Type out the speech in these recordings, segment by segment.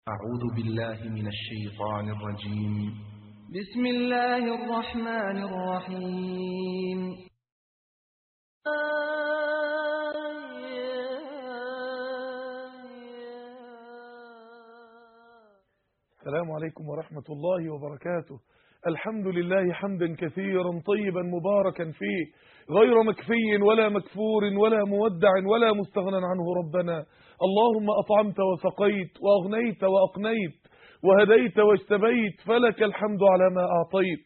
أعوذ بالله من الشيطان الرجيم. بسم الله الرحمن الرحيم. السلام عليكم ورحمة الله وبركاته. الحمد لله حمدا كثيرا طيبا مباركا فيه، غير مكفي ولا مكفور ولا مودع ولا مستغنى عنه ربنا. اللهم أطعمت وسقيت وأغنيت وأقنيت وهديت واجتبيت، فلك الحمد على ما أعطيت.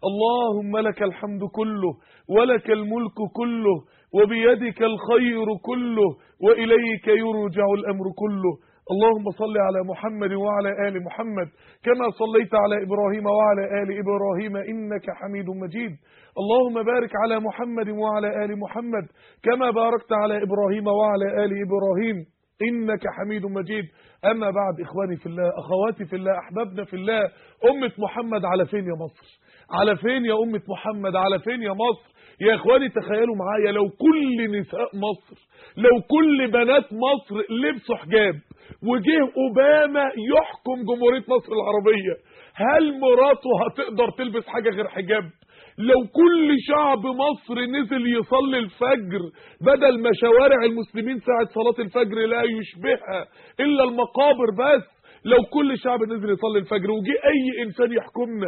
اللهم لك الحمد كله ولك الملك كله وبيدك الخير كله وإليك يرجع الأمر كله. اللهم صل على محمد وعلى آل محمد كما صليت على إبراهيم وعلى آل إبراهيم إنك حميد مجيد. اللهم بارك على محمد وعلى آل محمد كما باركت على إبراهيم وعلى آل إبراهيم إنك حميد مجيد. أما بعد، إخواني في الله، أخواتي في الله، أحبابنا في الله، أمة محمد على فين يا مصر؟ على فين يا أمة محمد؟ على فين يا مصر؟ يا إخواني تخيلوا معايا، لو كل نساء مصر، لو كل بنات مصر لبسوا حجاب وجه أوباما يحكم جمهورية مصر العربية، هل مراته هتقدر تلبس حاجة غير حجاب؟ لو كل شعب مصر نزل يصلي الفجر بدل ما شوارع المسلمين ساعة صلاة الفجر لا يشبهها إلا المقابر بس، لو كل شعب نزل يصلي الفجر وجي أي إنسان يحكمنا،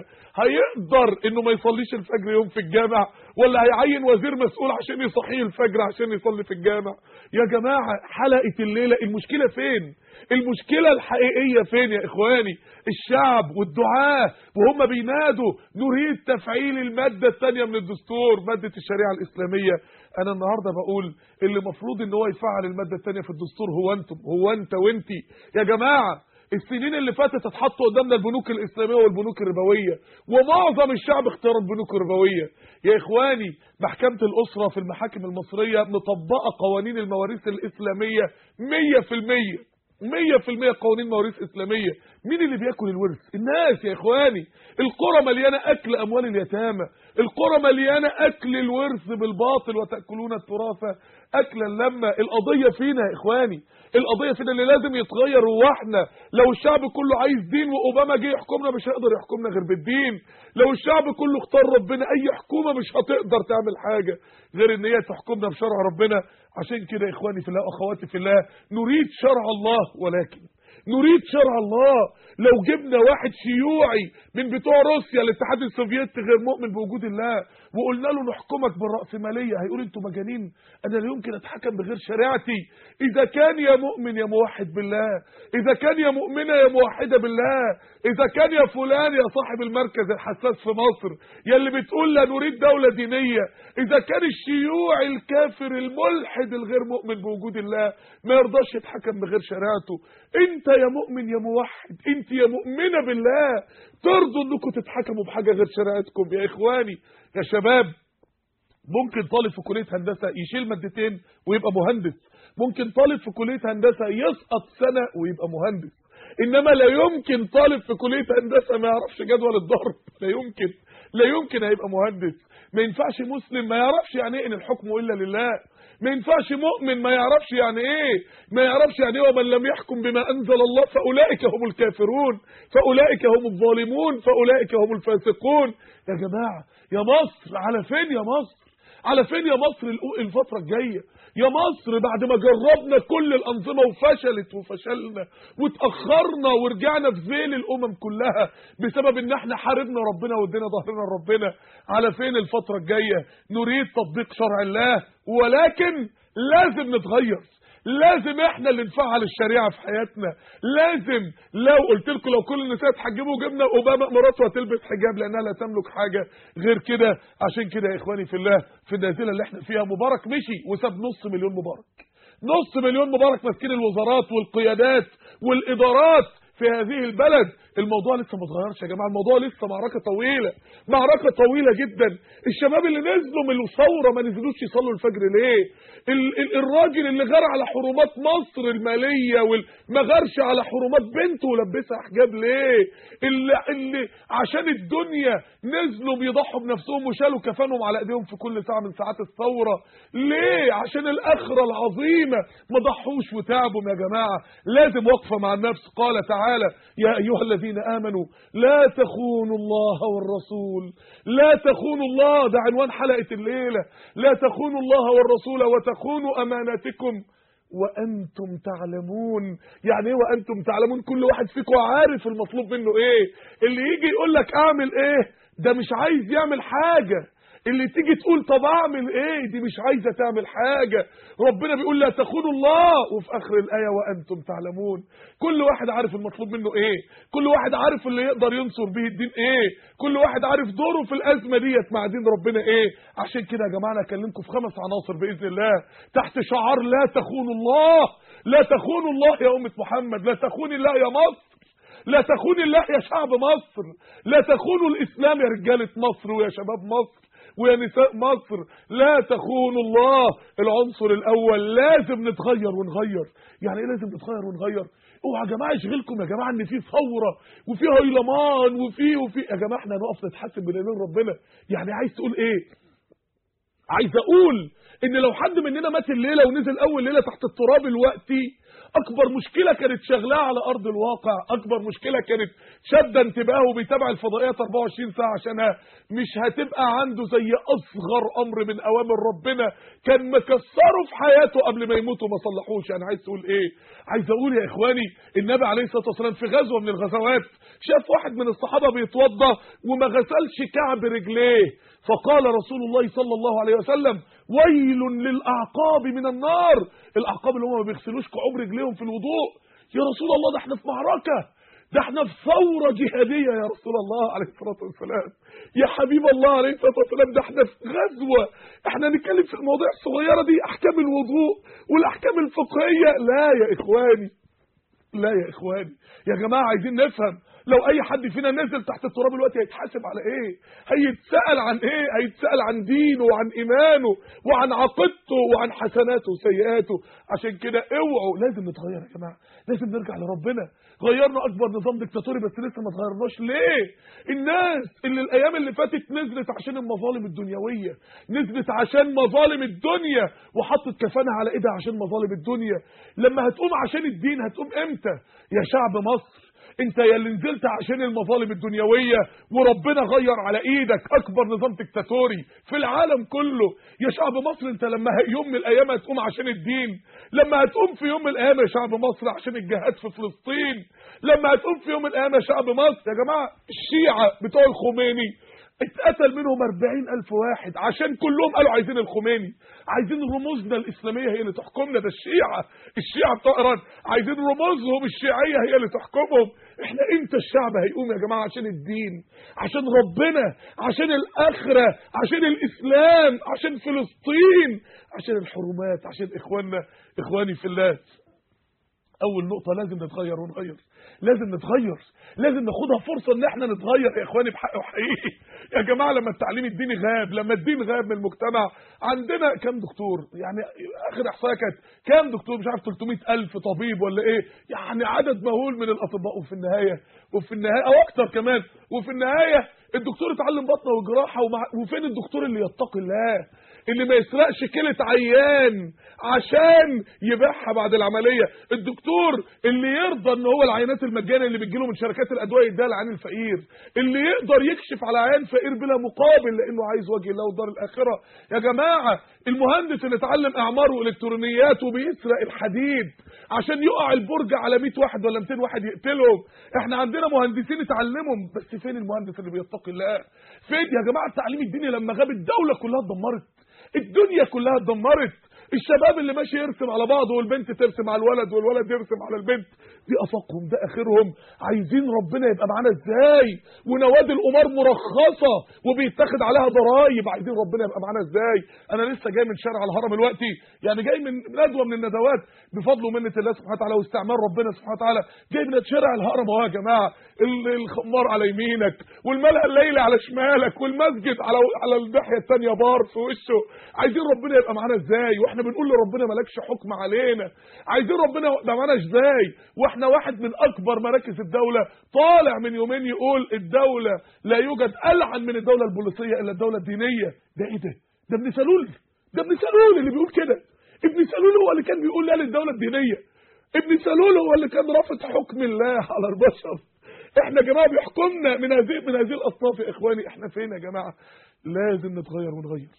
هيقدر إنه ما يصليش الفجر يوم في الجامع؟ ولا هيعين وزير مسؤول عشان يصحيه الفجر عشان يصلي في الجامع؟ يا جماعة، حلقة الليلة المشكلة فين؟ المشكلة الحقيقية فين يا إخواني؟ الشعب والدعاة وهم بينادوا نريد تفعيل المادة الثانية من الدستور، مادة الشريعة الإسلامية. أنا النهاردة بقول اللي مفروض إن هو يفعل المادة الثانية في الدستور هو أنتم، هو أنت وأنتي يا جماعة. السنين اللي فاتت اتحطوا قدامنا البنوك الإسلامية والبنوك الربوية، ومعظم الشعب اختار البنوك الربوية. يا إخواني، محكمة الأسرة في المحاكم المصرية مطبقة قوانين المواريث الإسلامية 100% قوانين مواريث إسلامية. مين اللي بياكل الورث؟ الناس يا إخواني. القرى مليانة أكل أموال اليتامى، القرى مليانة أكل الورث بالباطل، وتأكلون التراث أكلا لما. القضية فينا يا إخواني، القضية فينا اللي لازم يتغير. هو احنا لو الشعب كله عايز دين وأوباما جه يحكمنا مش هيقدر يحكمنا غير بالدين. لو الشعب كله اختار ربنا، أي حكومة مش هتقدر تعمل حاجة غير ان هي تحكمنا بشرع ربنا. عشان كده يا إخواني في الله وأخواتي في الله، نريد شرع الله، ولكن نريد شرع الله. لو جبنا واحد شيوعي من بتوع روسيا الاتحاد السوفيتي غير مؤمن بوجود الله وقلنا له نحكمك بالرأسمالية، هيقول انتوا مجانين، انا لا يمكن اتحكم بغير شريعتي. اذا كان يا مؤمن يا موحد بالله، اذا كان يا مؤمنة يا موحدة بالله، اذا كان يا فلان يا صاحب المركز الحساس في مصر يا اللي بتقول لا نريد دولة دينية، اذا كان الشيوعي الكافر الملحد الغير مؤمن بوجود الله ما يرضاش يتحكم بغير شريعته، انت يا مؤمن يا موحد، انت يا مؤمنة بالله ترضوا انكم تتحكموا بحاجة غير شريعتكم؟ يا اخواني يا شباب، ممكن طالب في كلية هندسة يشيل مادتين ويبقى مهندس، ممكن طالب في كلية هندسة يسقط سنة ويبقى مهندس، انما لا يمكن طالب في كلية هندسة ما يعرفش جدول الضرب، لا يمكن هيبقى مهندس. ما ينفعش مسلم ما يعرفش يعني ايه ان الحكم الا لله، ما ينفعش مؤمن ما يعرفش يعني ايه، ومن لم يحكم بما انزل الله فاولئك هم الكافرون، فاولئك هم الظالمون، فاولئك هم الفاسقون. يا جماعة يا مصر، على فين يا مصر؟ على فين يا مصر الفترة الجاية؟ يا مصر بعد ما جربنا كل الأنظمة وفشلت وفشلنا واتأخرنا ورجعنا في ذيل الأمم كلها بسبب ان احنا حاربنا ربنا وادينا ظهرنا لربنا، على فين الفترة الجاية؟ نريد تطبيق شرع الله، ولكن لازم نتغير، لازم احنا اللي نفعل الشريعة في حياتنا. لازم، لو قلت لكم لو كل النساء اتحجبوا وجبنا اوباما مراته هتلبس حجاب لانها لا تملك حاجة غير كده. عشان كده يا اخواني في الله، في النازلة اللي احنا فيها مبارك مشي وساب 500,000 مبارك، 500,000 مبارك ماسكين الوزارات والقيادات والادارات في هذه البلد. الموضوع لسه ما اتغيرش يا جماعه، الموضوع لسه معركه طويله، معركه طويله جدا. الشباب اللي نزلوا من الثوره ما نزلوش يصلوا الفجر ليه؟ الراجل اللي غار على حرمات مصر الماليه وما غارش على حرمات بنته ولبسها حجاب ليه؟ اللي عشان الدنيا نزلوا بيضحوا بنفسهم وشالوا كفانهم على ايديهم في كل ساعه من ساعات الثوره ليه؟ عشان الاخره العظيمه ما ضحوش وتعبوا يا جماعه. لازم وقفه مع النفس. قال تعالى: يا ايها الذين امنوا لا تخونوا الله والرسول. لا تخونوا الله، ده عنوان حلقه الليله. لا تخونوا الله والرسول وتخونوا اماناتكم وانتم تعلمون. يعني ايه وانتم تعلمون؟ كل واحد فيكم عارف المطلوب منه ايه. اللي يجي يقول لك اعمل ايه ده مش عايز يعمل حاجه، اللي تيجي تقول طب اعمل ايه دي مش عايزه تعمل حاجه. ربنا بيقول لا تخونوا الله، وفي اخر الايه وانتم تعلمون. كل واحد عارف المطلوب منه ايه، كل واحد عارف اللي يقدر ينصر به الدين ايه، كل واحد عارف دوره في الازمه ديت مع دين ربنا ايه. عشان كده يا جماعه انا اكلمكم في 5 عناصر باذن الله تحت شعار لا تخونوا الله. لا تخونوا الله يا امه محمد، لا تخوني الله يا مصر، لا تخوني الله يا شعب مصر، لا تخونوا الاسلام يا رجاله مصر ويا شباب مصر ويا نساء مصر. لا تخونوا الله. العنصر الاول لازم نتغير ونغير. يعني ايه لازم نتغير ونغير؟ اوعوا يا جماعه يشغلكم يا جماعه ان في ثوره وفي هيلمان وفي يا جماعه احنا هنقف نتحاسب بين ايدين ربنا. يعني عايز تقول ايه؟ عايز اقول ان لو حد مننا مات الليله ونزل اول ليله تحت التراب الوقتي، اكبر مشكله كانت شغلاه على ارض الواقع، اكبر مشكله كانت شاده انتباهه وبيتابع الفضائيات 24 ساعه عشانها، مش هتبقى عنده زي اصغر امر من اوامر ربنا كان مكسره في حياته قبل ما يموت وما صلحوش. يعني عايز تقول ايه؟ عايز اقول يا اخواني النبي عليه الصلاه والسلام في غزوه من الغزوات شاف واحد من الصحابه بيتوضا وما غسلش كعب رجليه، فقال رسول الله صلى الله عليه وسلم: ويل للاعقاب من النار. الاعقاب اللي هم ما بيغسلوش كعوب رجليهم في الوضوء. يا رسول الله ده احنا في معركه، ده احنا في ثوره جهاديه يا رسول الله عليه الصلاه والسلام. يا حبيب الله عليه الصلاه والسلام ده احنا في غزوه، احنا نتكلم في المواضيع الصغيره دي احكام الوضوء والاحكام الفقهيه؟ لا يا اخواني، لا يا اخواني، يا جماعه عايزين نفهم. لو اي حد فينا نزل تحت التراب دلوقتي هيتحاسب على ايه؟ هيتسأل عن ايه؟ هيتسأل عن دينه وعن ايمانه وعن عقيدته وعن حسناته وسيئاته. عشان كده اوعوا، لازم نتغير يا جماعه، لازم نرجع لربنا. غيرنا اكبر نظام ديكتاتوري بس لسه ما اتغيرناش ليه؟ الناس اللي الايام اللي فاتت نزلت عشان المظالم الدنيويه، نزلت عشان مظالم الدنيا وحطت كفانها على ايدها عشان مظالم الدنيا. لما هتقوم عشان الدين هتقوم امتى؟ يا شعب مصر انت يا اللي نزلت عشان المظالم الدنيويه وربنا غير على ايدك اكبر نظام ديكتاتوري في العالم كله. يا شعب مصر انت لما يوم من الايام هتقوم عشان الدين، لما هتقوم في يوم من الايام يا شعب مصر عشان الجهاد في فلسطين، لما هتقوم في يوم من الايام يا شعب مصر. يا جماعه الشيعه بتوع الخميني اتقتل منهم 40,000 واحد عشان كلهم قالوا عايزين الخميني، عايزين رموزنا الإسلامية هي اللي تحكمنا. ده الشيعة بتوع إيران عايزين رموزهم الشيعية هي اللي تحكمهم. احنا امتى الشعب هيقوم يا جماعة عشان الدين، عشان ربنا، عشان الآخرة، عشان الإسلام، عشان فلسطين، عشان الحرمات، عشان إخواني في الله. اول نقطه لازم نتغير ونغير، لازم نتغير، لازم ناخدها فرصه ان احنا نتغير يا اخواني بحق وحقيقي. يا جماعه لما التعليم الديني غاب، لما الدين غاب من المجتمع، عندنا كام دكتور؟ يعني اخر احصائيه كانت كام دكتور؟ مش عارف 300,000 طبيب ولا ايه، يعني عدد مهول من الاطباء. وفي النهايه او اكتر كمان، وفي النهايه الدكتور اتعلم بطنه وجراحه وفين الدكتور اللي يتقي الله، اللي ما يسرقش كلة عيان عشان يبيعها بعد العملية، الدكتور اللي يرضى ان هو العينات المجانية اللي بتجيله من شركات الادوية يديها للعيان الفقير، اللي يقدر يكشف على عيان فقير بلا مقابل لانه عايز وجه الله والدار الاخرة. يا جماعة المهندس اللي اتعلم اعمار والكترونيات وبيسرق الحديد عشان يقع البرج على 100 واحد ولا 200 واحد يقتلهم. احنا عندنا مهندسين اتعلمهم بس فين المهندس اللي بيتقي الله؟ فين يا جماعة التعليم الديني؟ لما غاب الدولة كلها اتدمرت، الدنيا كلها اتدمرت. الشباب اللي ماشي يرسم على بعض والبنت ترسم على الولد والولد يرسم على البنت، دي افاقهم، ده اخرهم. عايزين ربنا يبقى معانا ازاي؟ ونوادي القمار مرخصه وبيتاخد عليها ضرايب، عايزين ربنا يبقى معانا ازاي؟ انا لسه جاي من شارع الهرم دلوقتي، يعني جاي من ندوه من الندوات بفضل ومنه الله سبحانه وتعالى واستعمال ربنا سبحانه وتعالى، جاي من شارع الهرم اهو يا جماعه، الخمار على يمينك والملأ الليلي على شمالك والمسجد على الناحيه الثانيه بار في وشه. عايزين ربنا يبقى معانا ازاي واحنا بنقول لربنا مالكش حكم علينا؟ عايزين ربنا يبقى معانا ازاي واحنا واحد من اكبر مراكز الدوله طالع من يومين يقول الدوله لا يوجد ألعن من الدوله البوليسيه الا الدوله الدينيه؟ ده ايه ده؟ ده ابن سلول، ده ابن سلول اللي بيقول كده. ابن سلول هو اللي كان بيقول لا للدوله الدينيه، ابن سلول هو اللي كان رافض حكم الله على البشر. احنا يا جماعه بيحكمنا من هذه الاصناف يا اخواني. احنا فين يا جماعه؟ لازم نتغير ونغير،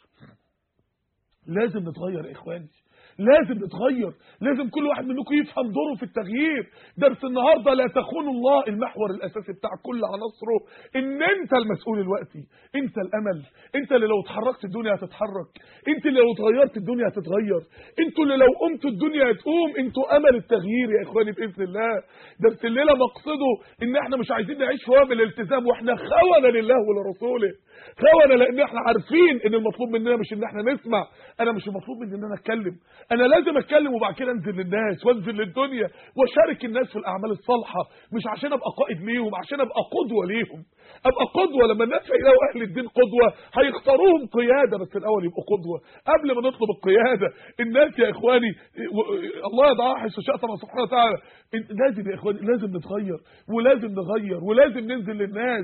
لازم نتغير يا اخواني، لازم نتغير، لازم كل واحد منكم يفهم دوره في التغيير. درس النهارده لا تخونوا الله، المحور الاساسي بتاع كل عناصره ان انت المسؤول الوقتي، انت الامل، انت اللي لو اتحركت الدنيا هتتحرك، انت اللي لو اتغيرت الدنيا هتتغير، انتوا اللي لو قمت الدنيا هتقوم، انتوا امل التغيير يا اخواني باذن الله. درس الليله مقصده ان احنا مش عايزين نعيش في وهم الالتزام واحنا خونه لله ولرسوله، خونه لان احنا عارفين ان المطلوب مننا مش ان احنا نسمع. انا مش المطلوب مني ان انا اتكلم، انا لازم اتكلم وبعد كده انزل للناس وانزل للدنيا واشارك الناس في الاعمال الصالحه، مش عشان ابقى قائد ليهم، عشان ابقى قدوه ليهم. ابقى قدوه لما الناس هيلاقوا اهل الدين قدوه هيختاروهم قياده، بس الاول يبقوا قدوه قبل ما نطلب القياده. الناس يا اخواني الله يضعها حيث شاء سبحانه وتعالى. لازم يا اخواني، لازم نتغير ولازم نغير ولازم ننزل للناس.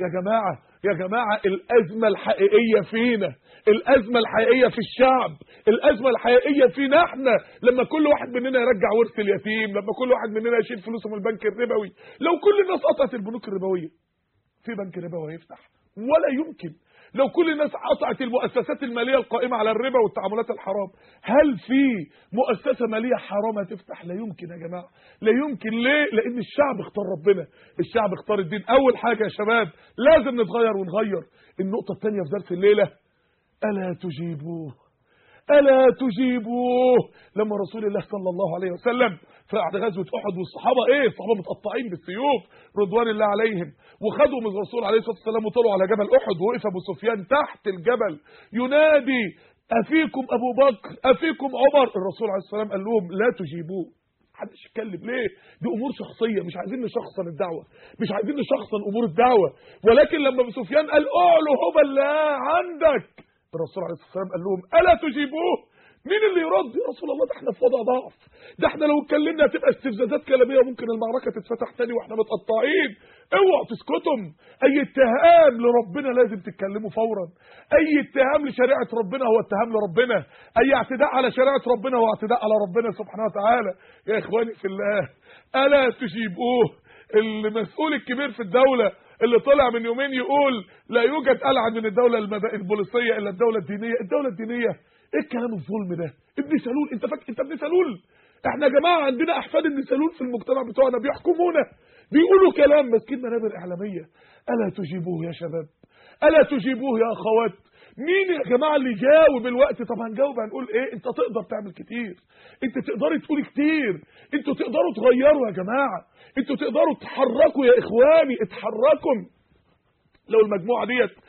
يا جماعه الازمه الحقيقيه فينا، الازمه الحقيقيه في الشعب، الازمه الحقيقيه فينا احنا لما كل واحد مننا يرجع ورث اليتيم، لما كل واحد مننا يشيل فلوسه من البنك الربوي. لو كل الناس قطعت البنوك الربويه في بنك ربوي هيفتح؟ ولا يمكن. لو كل الناس قطعت المؤسسات الماليه القائمه على الربا والتعاملات الحرام، هل في مؤسسه ماليه حرام هتفتح؟ لا يمكن يا جماعه، لا يمكن. ليه؟ لان الشعب اختار ربنا، الشعب اختار الدين. اول حاجه يا شباب لازم نتغير ونغير. النقطه الثانيه في درس الليله، الا تجيبوه، الا تجيبوه. لما رسول الله صلى الله عليه وسلم في غزوه احد والصحابه الصحابه متقطعين بالسيوف رضوان الله عليهم، وخدوا من الرسول عليه الصلاه والسلام وطلعوا على جبل احد، ووقف ابو سفيان تحت الجبل ينادي افيكم ابو بكر افيكم عمر. الرسول عليه الصلاه والسلام قال لهم لا تجيبوه، محدش يتكلم. ليه؟ دي امور شخصيه، مش عايزين نشخصن الدعوه، مش عايزين نشخصن امور الدعوه. ولكن لما ابو سفيان قال اعلوا هبل لا عندك، الرسول عليه الصلاه والسلام قال لهم الا تجيبوه. مين اللي يرد؟ يا رسول الله ده احنا في وضع ضعف، ده احنا لو اتكلمنا هتبقى استفزازات كلاميه وممكن المعركه تتفتح تاني واحنا متقطعين. اوعوا تسكتوا. اي اتهام لربنا لازم تتكلموا فورا، اي اتهام لشريعه ربنا هو اتهام لربنا، اي اعتداء على شريعه ربنا هو اعتداء على ربنا سبحانه وتعالى. يا اخواني في الله الا تجيبوه. المسؤول الكبير في الدوله اللي طلع من يومين يقول لا يوجد ألعن من الدولة البوليسية إلا الدولة الدينية. الدولة الدينية ايه الكلام الظلم ده؟ ابن سلول، انت ابن سلول. احنا يا جماعة عندنا احفاد ابن سلول في المجتمع بتوعنا بيحكمونا، بيقولوا كلام ماسكين منابر اعلامية. الا تجيبوه يا شباب، الا تجيبوه يا اخوات. مين يا جماعة اللي يجاوب الوقت؟ طب هنجاوب هنقول ايه؟ انت تقدر تعمل كتير، انت تقدري تقولي كتير، انتوا تقدروا تغيروا يا جماعة، انتوا تقدروا تتحركوا يا اخواني، اتحركوا. لو المجموعه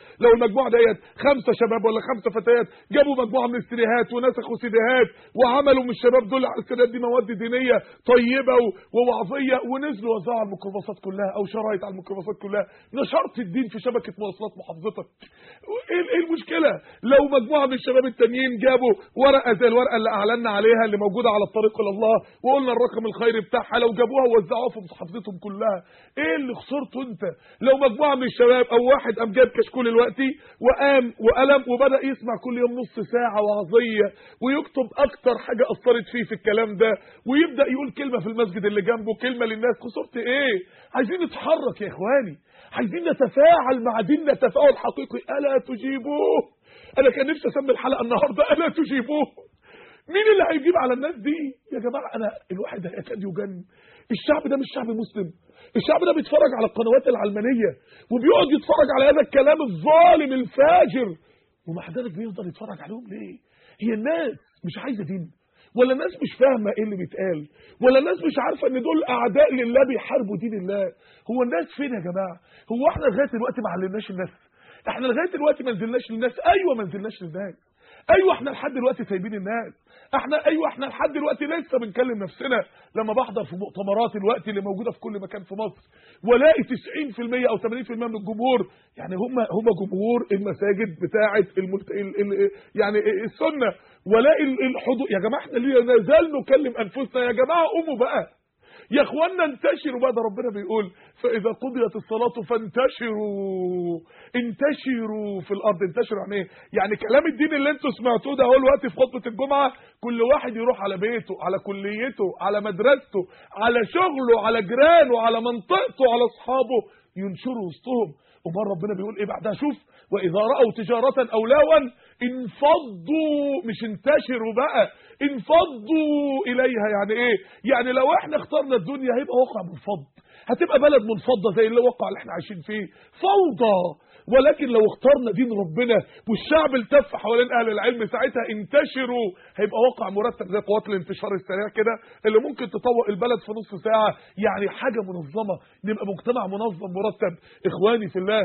ديت 5 شباب ولا 5 فتيات جابوا مجموعه من السيديهات ونسخوا سيديهات وعملوا من الشباب دول على السيديهات دي مواد دينيه طيبه ووعظيه ونزلوا وزعوا على الميكروباصات كلها او شرايط على الميكروباصات كلها، نشرت الدين في شبكه مواصلات محافظتك. ايه المشكله؟ لو مجموعه من الشباب التانيين جابوا ورقه زي الورقه اللي اعلنا عليها اللي موجوده على الطريق الى الله وقلنا الرقم الخيري بتاعها، لو جابوها ووزعوها في محافظتهم كلها، ايه اللي خسرته انت؟ لو مجموعه من الشباب او واحد قام جاب كشكول الوقتي وقام وقلم وبدأ يسمع كل يوم نص ساعة وعظية ويكتب أكتر حاجة أثرت فيه في الكلام ده ويبدأ يقول كلمة في المسجد اللي جنبه، كلمة للناس، خسرت إيه؟ عايزين نتحرك يا إخواني، عايزين نتفاعل مع ديننا تفاعل حقيقي. ألا تجيبوه. أنا كان نفسي أسمي الحلقة النهاردة ألا تجيبوه. مين اللي هيجيب على الناس دي؟ يا جماعة أنا الواحد هيكاد يجن. الشعب ده مش شعب مسلم، الشعب ده بيتفرج على القنوات العلمانية وبيقعد يتفرج على هذا الكلام الظالم الفاجر ومع ذلك بيفضل يتفرج عليهم ليه؟ هي الناس مش عايزه دين، ولا الناس مش فاهمه ايه اللي بيتقال، ولا الناس مش عارفه ان دول اعداء لله بيحاربوا دين الله. هو الناس فين يا جماعه؟ هو احنا لغايه دلوقتي ما علمناش الناس؟ احنا لغايه دلوقتي ما نزلناش للناس؟ ايوه ما نزلناش للناس. ايوه احنا لحد دلوقتي سايبين الناس. احنا لحد دلوقتي لسه بنكلم نفسنا. لما بحضر في مؤتمرات الوقت اللي موجوده في كل مكان في مصر، والاقي 90% او 80% من الجمهور يعني هم جمهور المساجد بتاعه يعني السنه، والاقي الحضور. يا جماعه احنا ليه نزال نكلم انفسنا؟ يا جماعه قوموا بقى يا اخوانا، انتشروا بقى. ده ربنا بيقول فاذا قضيت الصلاه انتشروا في الارض. انتشروا يعني ايه؟ يعني كلام الدين اللي انتوا سمعتوه ده هو الوقت في خطبه الجمعه كل واحد يروح على بيته، على كليته، على مدرسته، على شغله، على جيرانه، على منطقته، على اصحابه، ينشروا وسطهم. امال ربنا بيقول ايه بعدها؟ شوف واذا راوا تجاره او لهوا انفضوا، مش انتشروا بقى، انفضوا اليها. يعني ايه؟ يعني لو احنا اخترنا الدنيا هيبقى واقع منفض، هتبقى بلد منفضه زي الواقع اللي احنا عايشين فيه، فوضى. ولكن لو اخترنا دين ربنا والشعب التف حوالين اهل العلم، ساعتها انتشروا، هيبقى واقع مرتب زي قوات الانتشار السريع كده اللي ممكن تطوق البلد في نص ساعه. يعني حاجه منظمه، نبقى مجتمع منظم مرتب. اخواني في الله،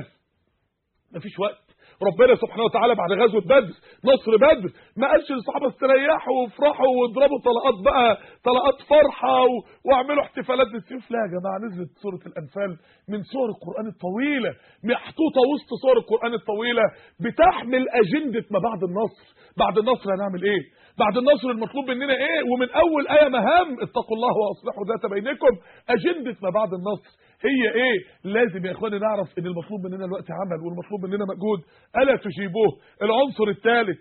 مفيش وقت. ربنا سبحانه وتعالى بعد غزوه بدر، نصر بدر، ما قالش للصحابه استريحوا وافرحوا واضربوا طلقات بقى، طلقات فرحه واعملوا احتفالات بالسيف. لا يا جماعه، نزلت سوره الانفال من سور القران الطويله، محطوطه وسط سور القران الطويله، بتحمل اجنده ما بعد النصر. بعد النصر هنعمل ايه؟ بعد النصر المطلوب مننا ايه؟ ومن اول ايه مهام اتقوا الله واصلحوا ذات بينكم. اجنده ما بعد النصر هي ايه؟ لازم يا اخواني نعرف ان المطلوب مننا الوقت عمل، والمطلوب مننا مجهود. الا تجيبوه؟ العنصر الثالث،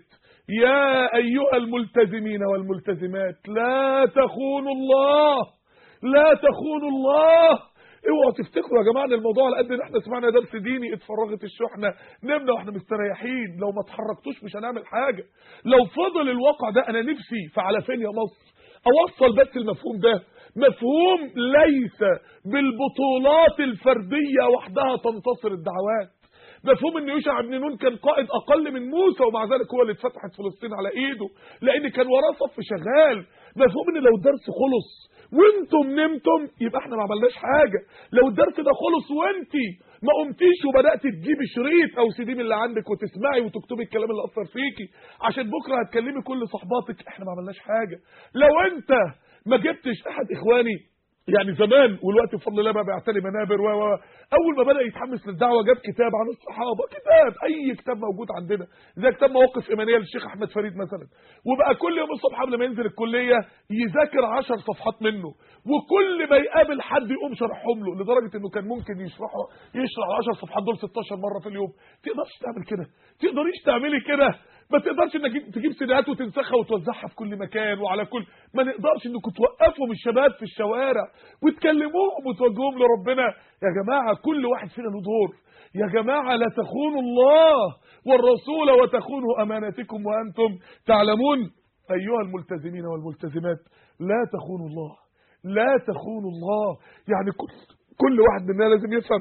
يا ايها الملتزمين والملتزمات لا تخونوا الله، لا تخونوا الله. اوعوا تفتكروا يا جماعه ان الموضوع على قد ان احنا سمعنا درس ديني اتفرغت الشحنه نمنا واحنا مستريحين. لو ما اتحركتوش مش هنعمل حاجه. لو فضل الواقع ده، انا نفسي فعلى فين يا مصر اوصل بس المفهوم ده، مفهوم ليس بالبطولات الفرديه وحدها تنتصر الدعوات. مفهوم ان يوشع بن نون كان قائد اقل من موسى ومع ذلك هو اللي اتفتحت فلسطين على ايده لان كان وراه صف شغال. مفهوم ان لو الدرس خلص وانتم نمتم يبقى احنا ما عملناش حاجه. لو الدرس ده خلص وانتي ما قمتيش وبدات تجيبي شريط او سي دي من اللي عندك وتسمعي وتكتبي الكلام اللي اثر فيكي عشان بكره هتكلمي كل صحباتك، احنا ما عملناش حاجه. لو انت ما جبتش احد اخواني يعني زمان، والوقت بفضل الله بقى بيعتني منابر اول ما بدا يتحمس للدعوه جاب كتاب عن الصحابه، كتاب اي كتاب موجود عندنا زي كتاب مواقف ايمانيه للشيخ احمد فريد مثلا، وبقى كل يوم الصبح قبل ما ينزل الكليه يذاكر 10 صفحات منه، وكل ما يقابل حد يقوم شرحهم له، لدرجه انه كان ممكن يشرح 10 صفحات دول 16 مره في اليوم. تقدرش تعمل كده؟ تقدريش تعملي كده؟ ما تقدرش انك تجيب سيديهات وتنسخها وتوزعها في كل مكان وعلى كل، ما نقدرش انكم توقفوا الشباب في الشوارع وتكلموهم وتوجهوهم لربنا. يا جماعه كل واحد فينا له دور. يا جماعه لا تخونوا الله والرسول وتخونوا اماناتكم وانتم تعلمون. ايها الملتزمين والملتزمات لا تخونوا الله، لا تخونوا الله. يعني كل واحد مننا لازم يفهم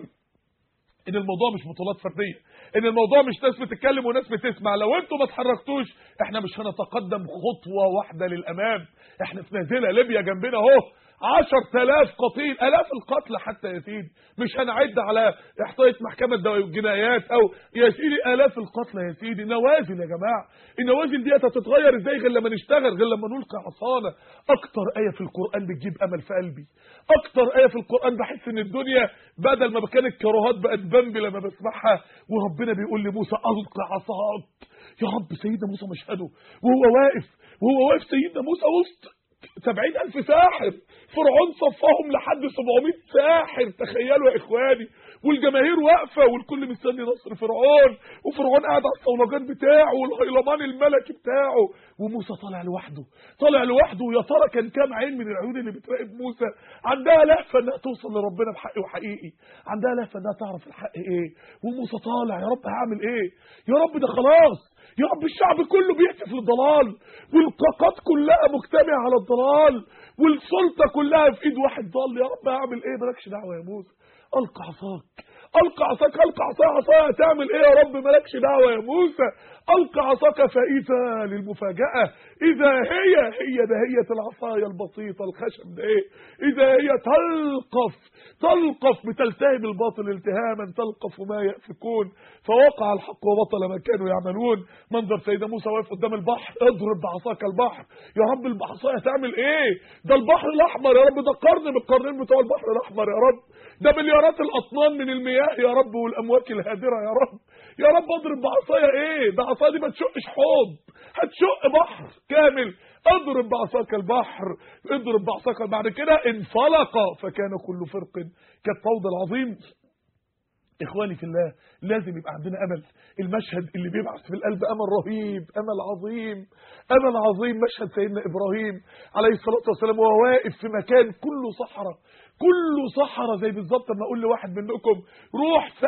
ان الموضوع مش بطولات فرديه، ان الموضوع مش ناس بتتكلم وناس بتسمع. لو انتوا ما اتحركتوش احنا مش هنتقدم خطوه واحده للامام. احنا في نازله ليبيا جنبنا اهو، 10,000 قتيل، الاف القتلى حتى يا سيدي، مش هنعد على احصائيه محكمه الجنايات او يا سيدي الاف القتلى يا سيدي. نوازل يا جماعه، النوازل دي هتتغير ازاي غير لما نشتغل، غير لما نلقي عصانا. اكتر ايه في القران بتجيب امل في قلبي، اكتر ايه في القران بحس ان الدنيا بدل ما كانت كراهات بقت ذنب لما بسمعها. وربنا بيقول لموسى القي عصاك. يا رب سيدنا موسى مشهده وهو واقف سيدنا موسى وسط 70,000 ساحر، فرعون صفهم لحد 700 ساحر، تخيلوا يا اخواني، والجماهير واقفه والكل مستني نصر فرعون، وفرعون قاعد على الصولجان بتاعه والهيلمان الملكي بتاعه، وموسى طالع لوحده. ويا ترى كان كام عين من العيون اللي بتراقب موسى عندها لهفه انها توصل لربنا بحق وحقيقي، عندها لهفه انها تعرف الحق ايه. وموسى طالع، يا رب هعمل ايه؟ يا رب ده خلاص، يا رب الشعب كله بيهتف للضلال، والطاقات كلها مجتمعه على الضلال، والسلطه كلها في ايد واحد ضال. يا رب هعمل ايه؟ مالكش دعوه يا موسى، القى عصاك، القى عصاك، القى عصايا تعمل ايه يا رب؟ مالكش دعوه يا موسى. القى عصاك فاذا للمفاجاه، اذا هي دهيه العصايه البسيطه الخشب ده ايه، اذا هي تلقف بتلتهم الباطل التهاما، تلقف ما يأفكون، فوقع الحق وبطل ما كانوا يعملون. منظر سيدنا موسى واقف قدام البحر، اضرب بعصاك البحر. يا رب العصايه هتعمل ايه؟ ده البحر الاحمر يا رب، ده قرن من القرنين بتوع البحر الاحمر يا رب، ده مليارات الاطنان من المياه يا رب والامواج الهادره يا رب. يا رب اضرب بعصايا ايه؟ ده عصايه دي ما تشقش حوض، هتشق بحر كامل. اضرب بعصاك البحر، اضرب بعصاك. بعد كده انفلق فكان كل فرق كالطود العظيم. اخواني في الله، لازم يبقى عندنا امل. المشهد اللي بيبعث في القلب امل رهيب، امل عظيم، امل عظيم. مشهد سيدنا ابراهيم عليه الصلاه والسلام وهو واقف في مكان كله صحراء، كله صحراء، زي بالظبط لما اقول لواحد منكم روح في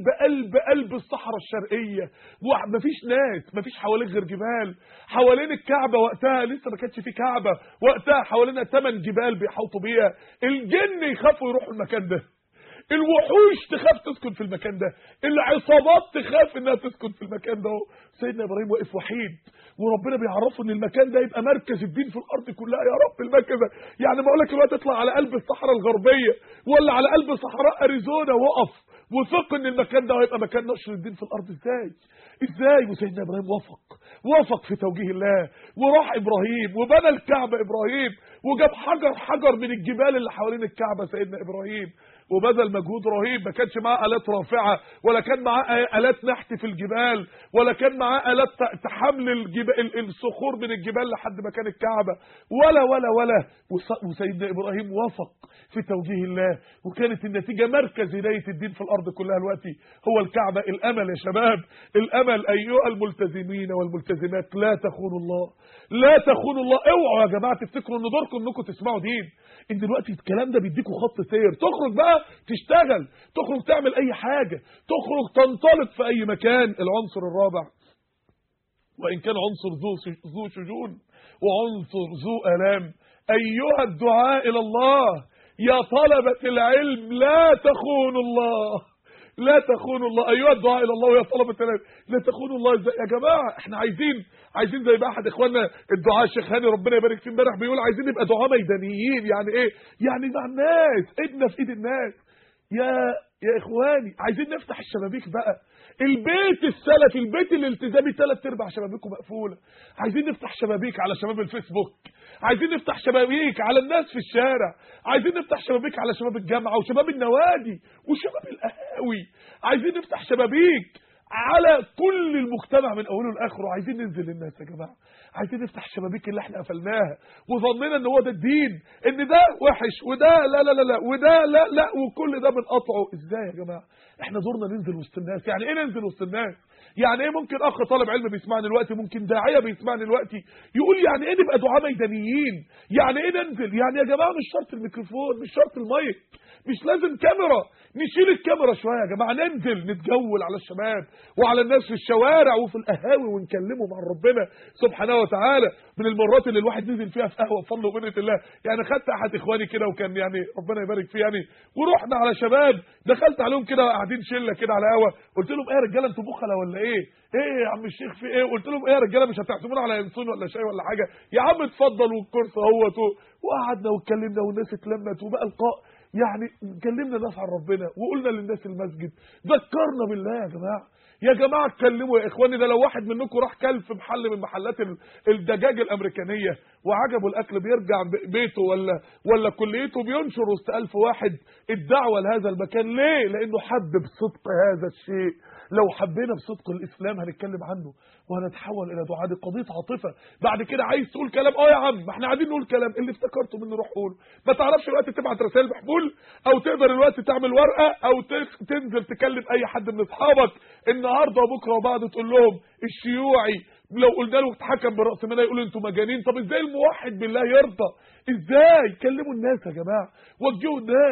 قلب الصحراء الشرقيه، مفيش ناس، مفيش حواليك غير جبال. حوالين الكعبه وقتها لسه ما كانش في كعبه، وقتها حوالينا 8 جبال بيحوطوا بيها. الجن يخافوا يروحوا المكان ده، الوحوش تخاف تسكن في المكان ده، العصابات تخاف انها تسكن في المكان ده. سيدنا ابراهيم واقف وحيد، وربنا بيعرفه ان المكان ده يبقى مركز الدين في الارض كلها. يا رب المركز يعني ما اقولك الوقت اطلع على قلب الصحراء الغربيه ولا على قلب صحراء اريزونا، وقف وثق ان المكان ده هيبقى مكان نشر الدين في الارض. ازاي؟ وسيدنا ابراهيم وافق في توجيه الله، وراح ابراهيم وبنى الكعبه ابراهيم، وجاب حجر من الجبال اللي حوالين الكعبه سيدنا ابراهيم، وبذل مجهود رهيب. ما كانش معاه آلات رافعة، ولا كان معاه آلات نحت في الجبال، ولا كان معاه آلات تحمل الصخور من الجبال لحد مكان الكعبة، ولا وسيدنا إبراهيم وافق في توجيه الله، وكانت النتيجة مركز هداية الدين في الأرض كلها دلوقتي هو الكعبة. الأمل يا شباب، الأمل أيها الملتزمين والملتزمات، لا تخونوا الله، لا تخونوا الله. اوعوا يا جماعة تفتكروا ان دوركم انكم تسمعوا دين. ان دلوقتي الكلام ده بيديكوا خط سير، تخرج بقى تشتغل، تخرج تعمل اي حاجة، تخرج تنطلق في اي مكان. العنصر الرابع، وان كان عنصر ذو شجون وعنصر ذو آلام، ايها الدعاء الى الله يا طلبة العلم لا تخونوا الله، لا تخونوا الله. ايها الدعاء الى الله يا طلبة العلم لا تخونوا الله. ازاي يا جماعه؟ احنا عايزين زي ما احد اخواننا الدعاء الشيخ هاني ربنا يبارك فيه امبارح بيقول عايزين نبقى دعاء ميدانيين. يعني ايه؟ يعني مع الناس، ايدنا في ايد الناس. يا اخواني عايزين نفتح الشبابيك بقى. البيت السلفي، البيت الالتزامي 3/4 شبابيكه مقفوله. عايزين نفتح شبابيك على شباب الفيسبوك، عايزين نفتح شبابيك على الناس في الشارع، عايزين نفتح شبابيك على شباب الجامعه وشباب النوادي وشباب القهاوي، عايزين نفتح شبابيك على كل المجتمع من اوله لاخره. عايزين ننزل للناس يا جماعه، عايزين نفتح الشبابيك اللي احنا قفلناها وظننا ان هو ده الدين، ان ده وحش وده لا لا لا لا وده لا لا وكل ده بنقطعه. ازاي يا جماعه؟ احنا دورنا ننزل وسط الناس. يعني ايه ننزل وسط الناس؟ يعني ايه؟ ممكن اخ طالب علم بيسمعني دلوقتي، ممكن داعيه بيسمعني دلوقتي يقول يعني ايه نبقى دعاة ميدانيين؟ يعني ايه ننزل؟ يعني يا جماعه مش شرط الميكروفون، مش شرط المايك، مش لازم كاميرا. نشيل الكاميرا شويه يا جماعه، ننزل نتجول على الشباب وعلى الناس في الشوارع وفي القهاوي ونكلمهم عن ربنا سبحانه وتعالى. من المرات اللي الواحد نزل فيها في قهوه بفضل ومنه الله، يعني خدت احد اخواني كده وكان يعني ربنا يبارك فيه يعني، ورحنا على شباب دخلت عليهم كده قاعدين شله كده على قهوه، قلت لهم ايه يا رجاله انتوا بخله ولا ايه يا عم الشيخ في ايه؟ قلت لهم ايه يا رجاله مش هتعزمونا على ينسون ولا شاي ولا حاجه؟ يا عم اتفضل والكرسي اهوت. وقعدنا واتكلمنا والناس اتلمت وبقى لقاء، يعني كلمنا الناس عن ربنا وقلنا للناس المسجد، ذكرنا بالله يا جماعه. يا جماعه اتكلموا يا اخواني. ده لو واحد منكم راح كل في محل من محلات الدجاج الامريكانيه وعجبه الاكل بيرجع بيته ولا كليته بينشر وسط 1000 واحد الدعوه لهذا المكان. ليه؟ لانه حب بصدق هذا الشيء. لو حبينا بصدق الاسلام هنتكلم عنه وهنتحول الى دعاء. دي قضيه عاطفه. بعد كده عايز تقول كلام يا عم ما احنا قاعدين نقول كلام، اللي افتكرته منه روح قوله. ما تعرفش الوقت تبعت رسائل محمول، او تقدر الوقت تعمل ورقه، او تنزل تكلم اي حد من اصحابك النهارده وبكره وبعد تقول لهم الشيوعي لو قلنا له اتحكم براس ماليه يقولوا انتوا مجانين. طب ازاي الموحد بالله يرضى؟ ازاي؟ كلموا الناس يا جماعه، وجهوا الناس،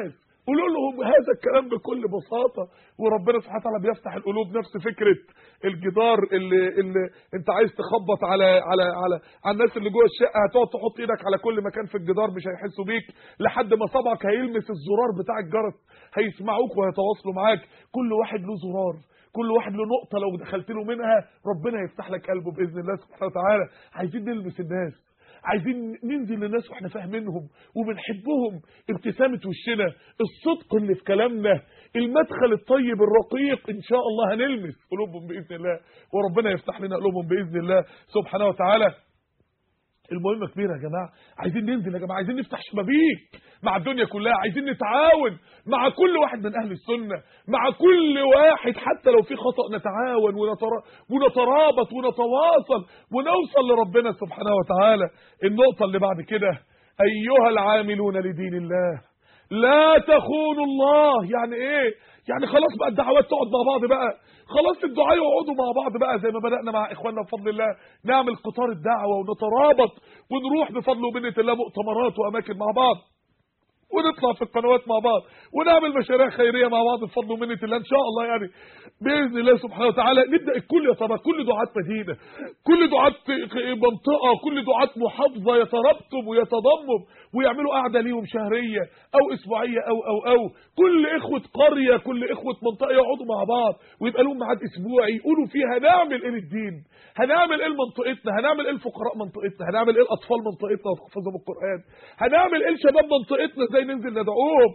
قولوا لهم هذا الكلام بكل بساطه، وربنا سبحانه وتعالى بيفتح القلوب. نفس فكره الجدار اللي انت عايز تخبط على الناس اللي جوه الشقه، هتقعد تحط ايدك على كل مكان في الجدار مش هيحسوا بيك لحد ما صبعك هيلمس الزرار بتاع الجرس، هيسمعوك وهيتواصلوا معاك. كل واحد له زرار، كل واحد له نقطه لو دخلت له منها ربنا يفتح لك قلبه باذن الله سبحانه وتعالى. عايزين نلمس الناس، عايزين ننزل للناس واحنا فاهمينهم وبنحبهم، ابتسامه وشنا، الصدق اللي في كلامنا، المدخل الطيب الرقيق، ان شاء الله هنلمس قلوبهم باذن الله، وربنا يفتح لنا قلوبهم باذن الله سبحانه وتعالى. المهمه كبيره يا جماعه، عايزين ننزل يا جماعه، عايزين نفتح شبابيك مع الدنيا كلها، عايزين نتعاون مع كل واحد من اهل السنه، مع كل واحد حتى لو في خطأ نتعاون ونترابط ونتواصل ونوصل لربنا سبحانه وتعالى. النقطه اللي بعد كده، ايها العاملون لدين الله لا تخونوا الله. يعني ايه؟ يعني خلاص بقى الدعوات تقعد مع بعض بقى، خلاص الدعاء يقعدوا مع بعض بقى زي ما بدأنا مع اخواننا بفضل الله، نعمل قطار الدعوة ونترابط ونروح بفضل ومنة الله مؤتمرات واماكن مع بعض، ونطلع في القنوات مع بعض، ونعمل مشاريع خيرية مع بعض بفضل ومنة الله ان شاء الله. يعني باذن الله سبحانه وتعالى نبدا الكل يترابط، كل دعاة مدينة، كل دعاة منطقة، كل دعاة محافظة يترابطوا ويتضموا ويعملوا قعده ليهم شهريه او اسبوعيه او كل اخوه قريه، كل اخوه منطقه يقعدوا مع بعض ويبقى لهم ميعاد اسبوعي يقولوا فيه هنعمل ايه للدين، هنعمل ايه لمنطقتنا، هنعمل ايه لفقراء منطقتنا، هنعمل ايه لاطفال منطقتنا وتحفظهم القران، هنعمل ايه لشباب منطقتنا ازاي ننزل ندعوهم.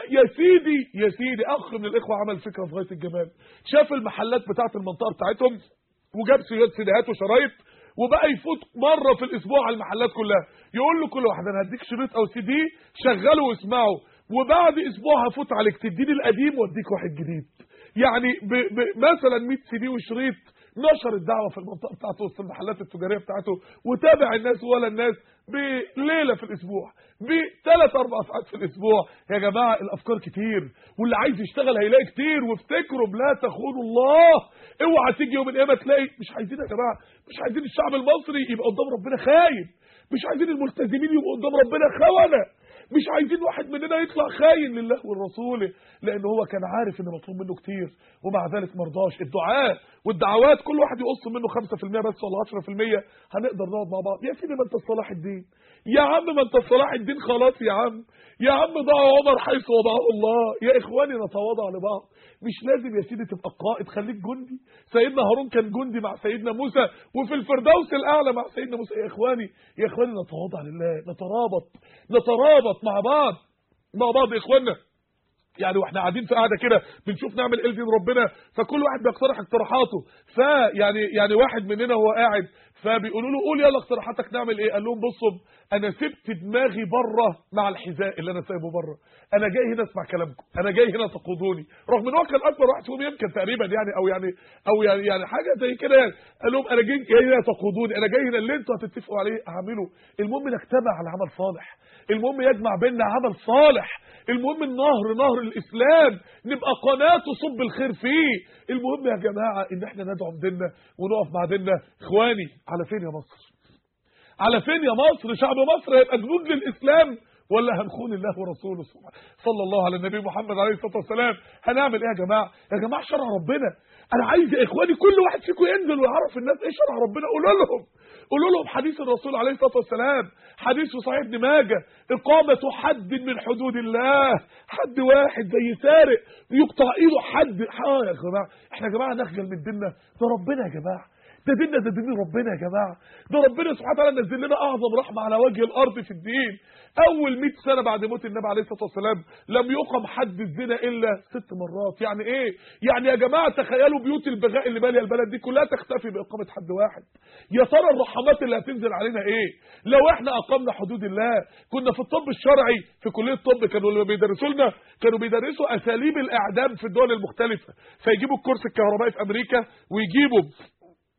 يا سيدي اخ من الاخوه عمل فكره في غايه الجمال، شاف المحلات بتاعه المنطقه بتاعتهم وجاب سيديهات وشرايط وبقى يفوت مره في الاسبوع على المحلات كلها، يقول له كل واحد انا هديك شريط او سي دي شغله واسمعه، وبعد اسبوع هفوت عليك تديني القديم واديك واحد جديد. يعني مثلا 100 سي دي وشريط، نشر الدعوه في المنطقه بتاعته وسط المحلات التجاريه بتاعته، وتابع الناس ولا الناس بليله في الاسبوع، بثلاث اربع ساعات في الاسبوع. يا جماعه الافكار كتير، واللي عايز يشتغل هيلاقي كتير، وافتكروا لا تخونوا الله. اوعى تيجي يوم القيامه تلاقي، مش عايزين يا جماعه، مش عايزين الشعب المصري يبقى قدام ربنا خاين، مش عايزين الملتزمين يبقوا قدام ربنا خونه، مش عايزين واحد مننا يطلع خاين لله ورسوله، لان هو كان عارف ان مطلوب منه كتير ومع ذلك مرضاش. الدعاء والدعوات كل واحد يقص منه 5% بس ولا 10%، هنقدر نقعد مع بعض. يا سيدي ما انت صلاح الدين، يا عم ما انت صلاح الدين، خلاص يا عم ضاع عمر حيث وضعه الله. يا اخواني نتواضع لبعض، مش لازم يا سيدي تبقى قائد، خليك جندي. سيدنا هارون كان جندي مع سيدنا موسى، وفي الفردوس الاعلى مع سيدنا موسى. يا اخواني نتواضع لله، نترابط مع بعض يا اخوانا. يعني واحنا قاعدين في قاعده كده بنشوف نعمل ايه لدين ربنا، فكل واحد بيقترح اقتراحاته، يعني واحد مننا هو قاعد فبيقولوا له قول يلا اقتراحاتك نعمل ايه، قال لهم بصوا انا سبت دماغي بره مع الحذاء اللي انا سايبه بره، انا جاي هنا اسمع كلامكم، انا جاي هنا تقودوني، رغم ان هو كان اكبر واحد فيهم يمكن تقريبا يعني حاجه زي كده. يعني قال لهم انا جاي هنا تقودوني، انا جاي هنا اللي انتوا هتتفقوا عليه اعمله. المهم نجتمع على عمل صالح، المهم يجمع بيننا عمل صالح، المهم نهر الاسلام نبقى قناه تصب الخير فيه. المهم يا جماعه ان احنا ندعم ديننا ونقف مع ديننا. اخواني على فين يا مصر؟ على فين يا مصر؟ شعب مصر هيبقى جنود للاسلام ولا هنخون الله ورسوله صلى الله على النبي محمد عليه الصلاه والسلام؟ هنعمل ايه يا جماعه؟ يا جماعه شرع ربنا، انا عايز يا اخواني كل واحد فيكم ينزل ويعرف الناس ايه شرع ربنا. قولوا لهم حديث الرسول عليه الصلاه والسلام، حديث في صحيح ابن ماجه، اقامه حد من حدود الله، حد واحد زي سارق يقطع ايده حد. يا جماعه احنا يا جماعه نخجل من ديننا؟ ده ربنا يا جماعه، ده ديننا، ده دين ربنا يا جماعه، ده ربنا سبحانه وتعالى نزل لنا اعظم رحمه على وجه الارض في الدين. اول 100 سنه بعد موت النبي عليه الصلاه والسلام لم يقم حد الزنا الا 6 مرات. يعني ايه؟ يعني يا جماعه تخيلوا بيوت البغاء اللي ماليه البلد دي كلها تختفي باقامه حد واحد. يا ترى الرحمات اللي هتنزل علينا ايه لو احنا اقمنا حدود الله؟ كنا في الطب الشرعي في كليه الطب كانوا بيدرسوا اساليب الاعدام في الدول المختلفه، فيجيبوا الكرسي الكهربائي في امريكا ويجيبوا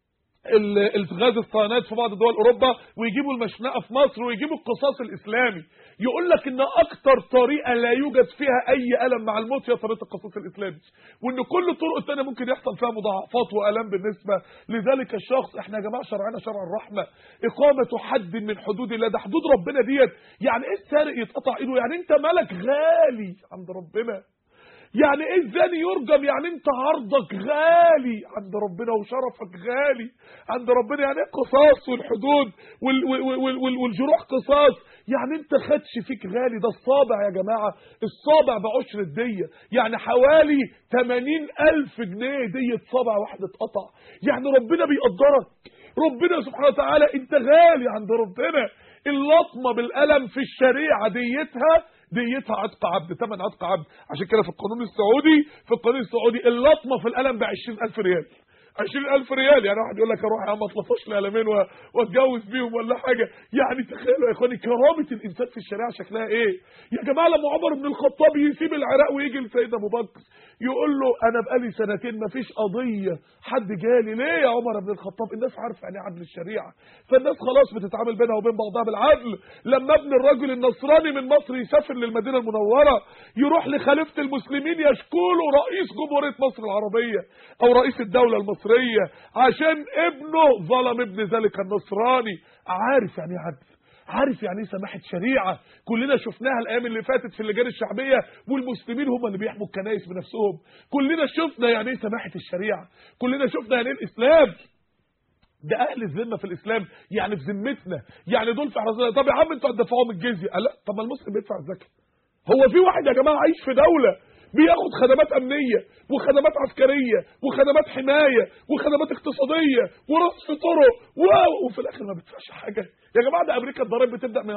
الغاز الصيانات في بعض دول اوروبا، ويجيبوا المشنقه في مصر، ويجيبوا القصاص الاسلامي. يقول لك ان اكتر طريقه لا يوجد فيها اي الم مع الموت هي طريقه القصاص الاسلامي، وان كل الطرق الثانيه ممكن يحصل فيها مضاعفات والام بالنسبه لذلك الشخص. احنا يا جماعه شرعنا شرع الرحمه، اقامه حد من حدود الله. ده حدود ربنا ديت. يعني ايه السارق يتقطع ايده؟ يعني انت ملك غالي عند ربنا. يعني ايه الزاني يرجم؟ يعني انت عرضك غالي عند ربنا وشرفك غالي عند ربنا. يعني ايه قصاص والحدود والجروح قصاص؟ يعني انت خدش فيك غالي. ده الصابع يا جماعه، الصابع بعشر الديه، يعني حوالي 80,000 جنيه ديه صابع واحد اتقطع. يعني ربنا بيقدرك، ربنا سبحانه وتعالى انت غالي عند ربنا. اللطمه بالقلم في الشريعه ديتها عتق عبد، ثمن عتق عبد. عشان كده في القانون السعودي اللطمه في القلم ب20,000 ريال. 20,000 ريال. يعني واحد يقول لك اروح يا عم اطلفش لي قلمين واتجوز بيهم ولا حاجه. يعني تخيلوا يا اخواني كرامه الانسان في الشريعه شكلها ايه يا جماعه. لما عمر بن الخطاب يسيب العراق ويجي لسيدنا ابو بكر يقول له انا بقالي سنتين ما فيش قضيه حد جالي. ليه يا عمر بن الخطاب؟ الناس عارفه يعني عدل الشريعه، فالناس خلاص بتتعامل بينها وبين بعضها بالعدل. لما ابن الرجل النصراني من مصر يسافر للمدينه المنوره يروح لخليفه المسلمين يشكو له رئيس جمهوريه مصر العربيه او رئيس الدوله المصريه عشان ابنه ظلم ابن ذلك النصراني. عارف يعني عدل، عارف يعني ايه سماحه شريعه. كلنا شفناها الايام اللي فاتت في اللجان الشعبيه، والمسلمين هم اللي بيحموا الكنائس بنفسهم. كلنا شفنا يعني ايه سماحه الشريعه، كلنا شفنا يعني ايه الاسلام. ده اهل الذمه في الاسلام، يعني في ذمتنا، يعني دول في حراسه. طب يا عم انتوا هتدفعوهم الجزيه؟ لا، طب ما المسلم بيدفع الزكاه. هو في واحد يا جماعه عايش في دوله بياخد خدمات امنيه وخدمات عسكريه وخدمات حمايه وخدمات اقتصاديه ورصف طرق وفي الاخر ما بيدفعش حاجه؟ يا جماعه ده امريكا الضرائب بتبدا من 34%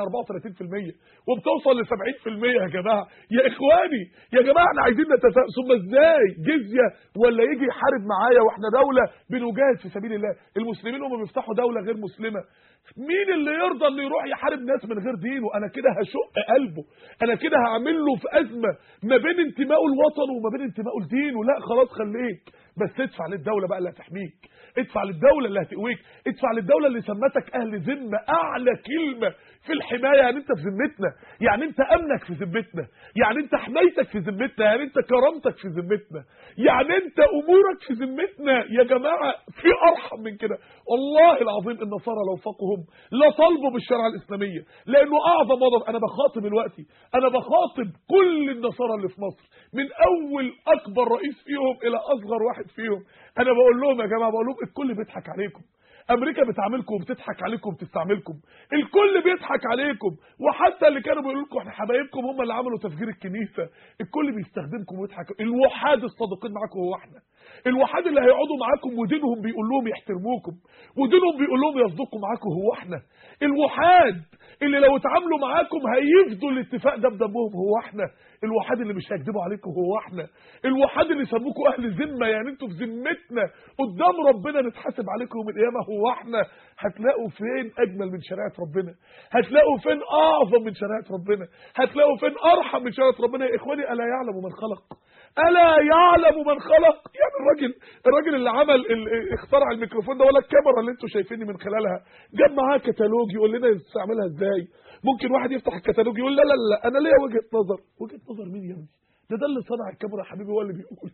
وبتوصل ل 70% يا جماعه. يا اخواني يا جماعه احنا عايزين نتفاهم. ثم ازاي جزيه ولا يجي يحارب معايا واحنا دوله بنجاهد في سبيل الله؟ المسلمين هم بيفتحوا دوله غير مسلمه. مين اللي يرضى انه يروح يحارب ناس من غير دينه؟ انا كده هشق قلبه، انا كده هعمل له في ازمه ما بين انتمائه لوطنه وما بين انتمائه لدينه. لا خلاص خليك، بس ادفع للدوله بقى اللي هتحميك، ادفع للدوله اللي هتقويك، ادفع للدوله اللي سمتك اهل ذمه. اعلى كلمه في الحمايه يعني انت في ذمتنا، يعني انت امنك في ذمتنا، يعني انت حمايتك في ذمتنا، يعني انت كرامتك في ذمتنا، يعني انت امورك في ذمتنا. يا جماعه في ارحم من كده؟ والله العظيم النصارى لو فقهم لا طالبوا بالشريعه الاسلاميه، لانه اعظم وضع. انا بخاطب دلوقتي، انا بخاطب كل النصارى اللي في مصر من اول اكبر رئيس فيهم الى اصغر واحد فيهم. انا بقول لهم يا جماعه، بقول لهم الكل بيضحك عليكم. امريكا بتعاملكم وبتضحك عليكم وبتستعملكم، الكل بيضحك عليكم. وحتى اللي كانوا بيقولوا لكم احنا حبايبكم هم اللي عملوا تفجير الكنيسه. الكل بيستخدمكم ويضحك. الوحاد الصادقين معاكم هو احنا، الوحاد اللي هيقعدوا معاكم ودينهم بيقول لهم يحترموكم ودينهم بيقول لهم يصدقوا معاكم هو احنا. الوحاد اللي لو اتعاملوا معاكم هيفدوا الاتفاق ده بدمهم هو احنا. الوحاد اللي مش هيكذبوا عليكم هو احنا. الوحاد اللي سموكم اهل ذمه، يعني انتوا في ذمتنا قدام ربنا نتحاسب عليكم يوم القيامه هو احنا. هتلاقوا فين اجمل من شريعه ربنا؟ هتلاقوا فين اعظم من شريعه ربنا؟ هتلاقوا فين ارحم من شريعه ربنا؟ يا اخواني الا يعلم من خلق، الا يعلم من خلق. يعني الراجل اللي عمل اخترع الميكروفون ده ولا الكاميرا اللي انتوا شايفيني من خلالها جاب معاه كتالوج يقول لنا نستعملها ازاي. ممكن واحد يفتح الكتالوج يقول لا لا لا انا ليا وجهه نظر. وجهه نظر مين يا ابني؟ ده اللي صنع الكاميرا يا حبيبي، هو اللي بيقول.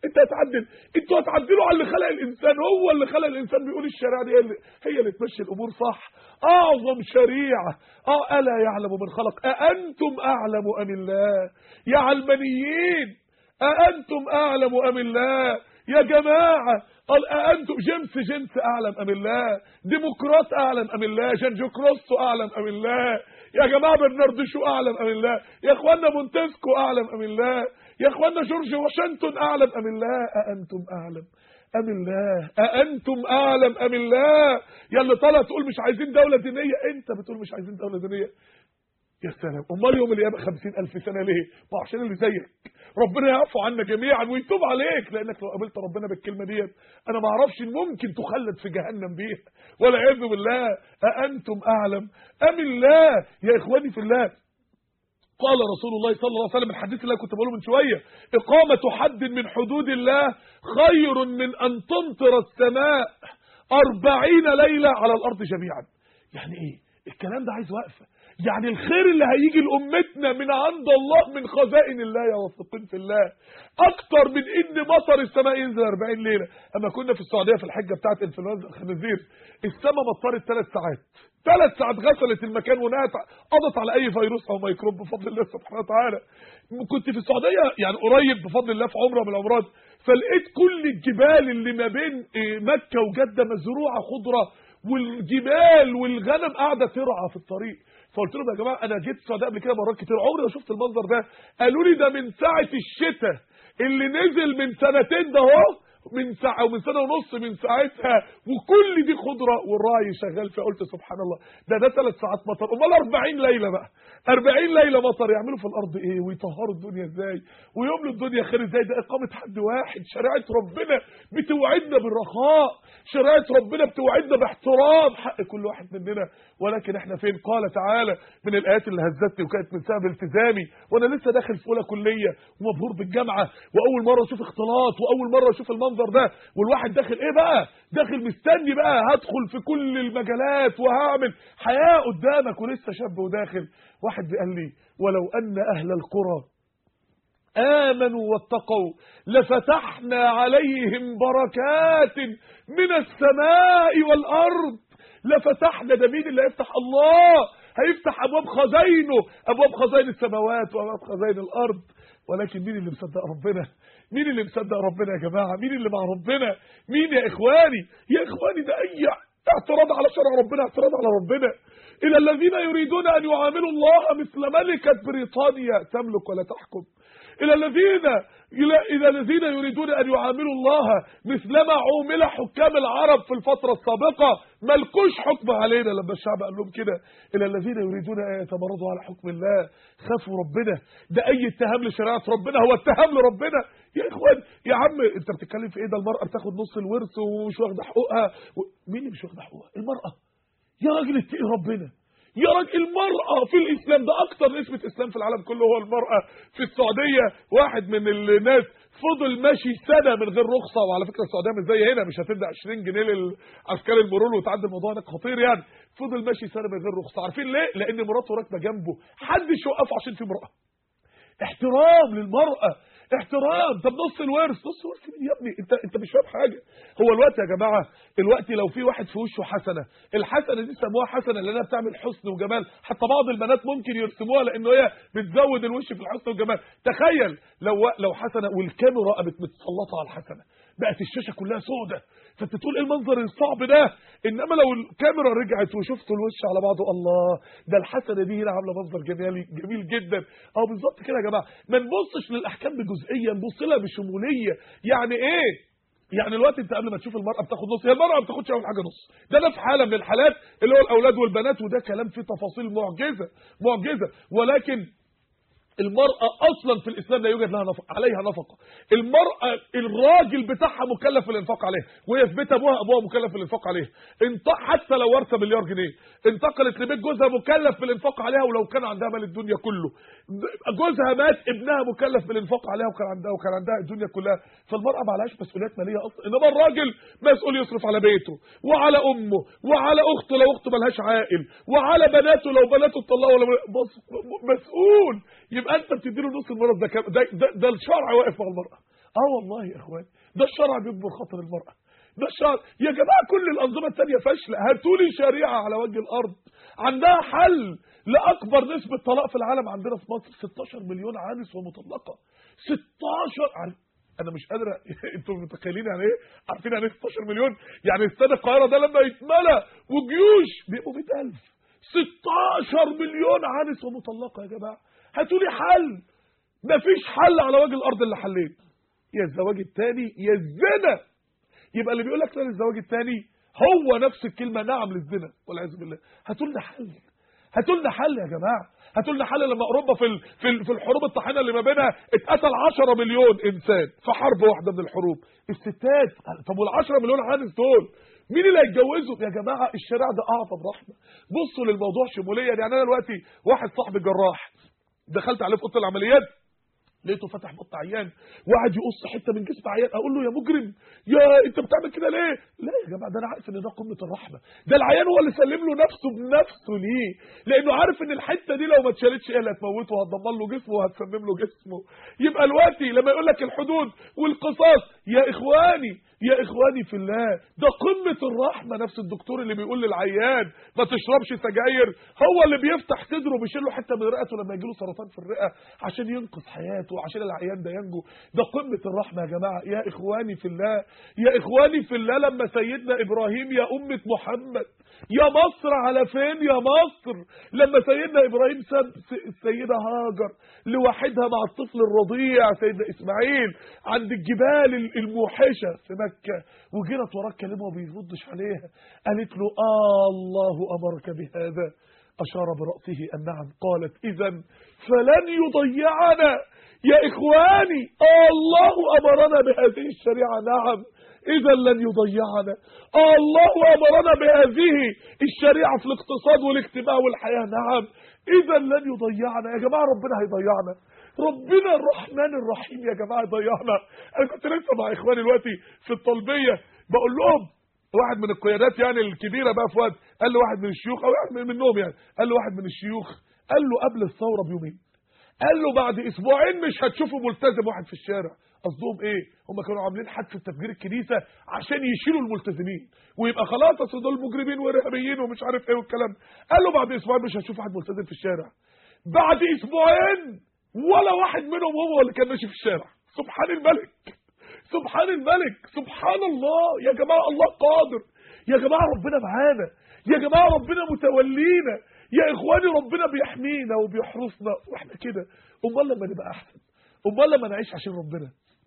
انتوا هتعدلوا على اللي خلق الانسان. هو اللي خلق الانسان بيقول الشريعه دي هي اللي تمشي الامور صح. اعظم شريعه. الا يعلم من خلق. اانتم اعلم ام الله؟ يا علمانيين أأنتم أعلم أم الله؟ يا جماعة قال أأنتم جيمس أعلم أم الله؟ ديمقراط أعلم أم الله؟ جانجوكروستو أعلم أم الله؟ يا جماعة برنارد شو أعلم أم الله؟ يا إخوانا مونتسكو أعلم أم الله؟ يا إخوانا جورج واشنطن أعلم أم الله؟ أأنتم أعلم أم الله؟ أأنتم أعلم أم الله؟ يا اللي طالع تقول مش عايزين دولة دينية، أنت بتقول مش عايزين دولة دينية. يا سلام، امال يوم القيامه 50,000 سنه ليه؟ ما عشان اللي زيك ربنا يعفو عنا جميعا ويتوب عليك، لانك لو قابلت ربنا بالكلمه ديت انا ما اعرفش ان ممكن تخلد في جهنم بيها والعياذ بالله. أأنتم اعلم ام الله؟ يا اخواني في الله، قال رسول الله صلى الله عليه وسلم الحديث اللي كنت بقوله من شويه: اقامه حد من حدود الله خير من ان تمطر السماء 40 ليلة على الأرض جميعا. يعني إيه؟ الكلام ده عايز وقفة. يعني الخير اللي هيجي لأمتنا من عند الله من خزائن الله يا واثقين في الله أكتر من إن مطر السماء ينزل 40 ليلة. أما كنا في السعودية في الحجة بتاعت انفلونزا الخنازير، السماء مطرت 3 ساعات، 3 ساعات غسلت المكان ونهت قضت على أي فيروس أو ميكروب بفضل الله سبحانه وتعالى. كنت في السعودية يعني قريب بفضل الله في عمرة من العمرات، فلقيت كل الجبال اللي ما بين مكة وجدة مزروعة خضرة، والجبال والغنم قاعدة ترعى في الطريق. فقلت لهم يا جماعه انا جيت السعوديه قبل كده مرات كتير، عمري ما شفت المنظر ده. قالوا لي ده من ساعه الشتاء اللي نزل من سنتين ده اهو، من ساعه ومن سنه ونص من ساعتها، وكل دي خضره والراعي شغال فيها. قلت سبحان الله، ده 3 ساعات مطر، امال 40 ليله بقى، 40 ليله مطر يعملوا في الارض ايه ويطهروا الدنيا ازاي ويملوا الدنيا خير ازاي؟ ده اقامه حد واحد. شريعه ربنا بتوعدنا بالرخاء، شريعه ربنا بتوعدنا باحترام حق كل واحد مننا، ولكن احنا فين؟ قال تعالى من الايات اللي هزتني وكانت من سبب التزامي وانا لسه داخل في اولى كليه ومبهور بالجامعه، واول مره اشوف اختلاط، واول مره اشوف المنظر ده، والواحد داخل ايه بقى؟ داخل مستني بقى هدخل في كل المجالات وهعمل حياه قدامك ولسه شاب وداخل. واحد قال لي ولو ان اهل القرى آمنوا واتقوا لفتحنا عليهم بركات من السماء والأرض. لفتحنا، ده مين اللي هيفتح؟ الله هيفتح أبواب خزاينه، أبواب خزاين السماوات وأبواب خزاين الأرض. ولكن مين اللي مصدق ربنا؟ مين اللي مصدق ربنا يا جماعة؟ مين اللي مع ربنا؟ مين يا إخواني؟ يا إخواني ده أي اعتراض على شرع ربنا اعتراض على ربنا. إلى الذين يريدون أن يعاملوا الله مثل ملكة بريطانيا تملك ولا تحكم، إلى الذين يريدون أن يعاملوا الله مثلما عومل حكام العرب في الفترة السابقة، ملكوش حكم علينا لما الشعب قال لهم كده. إلى الذين يريدون أن يتمردوا على حكم الله، خافوا ربنا. ده أي اتهام لشريعة ربنا هو اتهام لربنا. يا إخوان يا عم أنت بتتكلم في إيه؟ ده المرأة بتاخد نص الورث ومش واخدة حقوقها. مين اللي مش واخدة حقوقها؟ المرأة. يا راجل اتقي ربنا يا راجل. المرأة في الإسلام ده أكتر نسبة إسلام في العالم كله هو المرأة. في السعودية واحد من الناس فضل ماشي سنة من غير رخصة، وعلى فكرة السعودية مش زي هنا، مش هتدفع 20 جنيه للعسكري المرور وتعدي الموضوع هناك خطير يعني. فضل ماشي سنة من غير رخصة، عارفين ليه؟ لأن مراته راكبة جنبه، حدش يوقفه عشان في امرأة. احترام للمرأة، احترام. طب نص الورث مين يا ابني؟ انت مش فاهم حاجه. هو الوقت يا جماعه، الوقت لو في واحد في وشه حسنه، الحسنه دي سموها حسنه لانها بتعمل حسن وجمال، حتى بعض البنات ممكن يرسموها لانه هي بتزود الوش في الحسن والجمال. تخيل لو حسنه والكاميرا قامت متسلطه على الحسنه، بقت الشاشه كلها سودة، فانت تقول ايه المنظر الصعب ده؟ انما لو الكاميرا رجعت وشفتوا الوش على بعضه، الله ده الحسنه دي هنا عامله منظر جميل جدا. بالظبط كده يا جماعه. ما نبصش للاحكام بجزئيه، نبص لها بشموليه. يعني ايه؟ يعني الوقت انت قبل ما تشوف المرأة بتاخد نص، هي المرأة ما بتاخدش اول حاجة نص، ده في حالة من الحالات اللي هو الاولاد والبنات، وده كلام فيه تفاصيل معجزة. ولكن المرأة أصلا في الإسلام لا يوجد لها عليها نفقة. المرأة الراجل بتاعها مكلف بالإنفاق عليها، وهي في بيت أبوها مكلف بالإنفاق عليها. حتى لو ورثة مليار جنيه انتقلت لبيت جوزها مكلف بالإنفاق عليها، ولو كان عندها مال الدنيا كله. جوزها مات ابنها مكلف بالإنفاق عليها وكان عندها الدنيا كلها. فالمرأة ما عليهاش مسؤوليات مالية أصلا، إنما الراجل مسؤول يصرف على بيته وعلى أمه وعلى أخته لو أخته ملهاش عائل، وعلى بناته لو بناته اتطلقوا ولا مسؤول. يبقى انت بتديله نص المرض. ده الشرع واقف مع المرأة. والله يا اخوان ده الشرع بيجبر خاطر المرأة. ده الشرع يا جماعه. كل الانظمه الثانيه فاشله. هاتولي شريعه على وجه الارض عندها حل لاكبر نسبه طلاق في العالم. عندنا في مصر 16 مليون عانس ومطلقه. 16. انا مش قادر انتوا متخيلين يعني ايه؟ عارفين يعني ايه 16 مليون؟ يعني استاد القاهره ده لما يتملى وجيوش بيبقوا 100,000. 16 مليون عانس ومطلقه يا جماعه. هاتولي حل. مفيش حل على وجه الارض الا حلين، يا الزواج الثاني يا الزنا. يبقى اللي بيقول لك لا للزواج الثاني هو نفس الكلمه نعم للزنا والعياذ بالله. هاتولنا حل يا جماعه. هاتولنا حل. لما اوروبا في الحروب الطاحنه اللي ما بينها اتقتل 10 مليون انسان في حرب واحده من الحروب، الستات. طب وال10 مليون عانس دول مين اللي هيتجوزوا يا جماعه؟ الشارع ده اعظم رحمه. بصوا للموضوع شموليا. يعني انا دلوقتي واحد صاحبي جراح، دخلت عليه في اوضه العمليات لقيته فتح بطن عيان وقعد يقص حته من جسم عيان. اقول له يا مجرم، يا انت بتعمل كده ليه؟ لا يا جماعه، ده انا عارف ان ده قمه الرحمه، ده العيان هو اللي سلم له نفسه بنفسه. ليه؟ لانه عارف ان الحته دي لو ما اتشالتش هي اللي هتموته وهتدمر له جسمه وهتسمم له جسمه. يبقى دلوقتي لما يقول لك الحدود والقصاص، يا اخواني يا اخواني في الله، ده قمه الرحمه. نفس الدكتور اللي بيقول للعيان ما تشربش سجاير، هو اللي بيفتح صدره بيشيل له حته من رئته لما يجي له سرطان في الرئه عشان ينقذ حياته وعشان العيان ده ينجو. ده قمه الرحمه يا جماعه. يا اخواني في الله، يا اخواني في الله، لما سيدنا ابراهيم، يا امه محمد، يا مصر على فين يا مصر، لما سيدنا ابراهيم ساب السيده هاجر لوحدها مع الطفل الرضيع سيدنا اسماعيل عند الجبال الموحشه في مكه، وجرت وراه كلمه وما بيردش عليها، قالت له الله امرك بهذا؟ اشار براسه النعم. قالت اذا فلن يضيعنا. يا اخواني، الله امرنا بهذه الشريعه، نعم، اذا لن يضيعنا. الله امرنا بهذه الشريعه في الاقتصاد والاجتماع والحياه، نعم، اذا لن يضيعنا. يا جماعه ربنا هيضيعنا؟ ربنا الرحمن الرحيم يا جماعه يضيعنا؟ انا كنت لسه مع اخواني دلوقتي في الطلبيه بقول لهم، واحد من القيادات يعني الكبيره بقى فؤاد قال له واحد من الشيوخ او واحد منهم يعني، قال له واحد من الشيوخ، قال له قبل الثوره بيومين، قال له بعد اسبوعين مش هتشوفوا ملتزم واحد في الشارع. قصدهم ايه؟ هم كانوا عاملين حادثه تفجير الكنيسه عشان يشيلوا الملتزمين ويبقى خلاص اصل دول مجرمين وارهابيين ومش عارف ايه والكلام. قال له بعد اسبوعين مش هتشوف واحد ملتزم في الشارع. بعد اسبوعين ولا واحد منهم هو اللي كان ماشي في الشارع. سبحان الملك، سبحان الملك، سبحان الله. يا جماعه الله قادر، يا جماعه ربنا معانا، يا جماعه ربنا متولينا، يا اخواني ربنا بيحمينا وبيحرسنا واحنا كده. امال لما نبقى احسن؟ امال لما نعيش عشان ربنا؟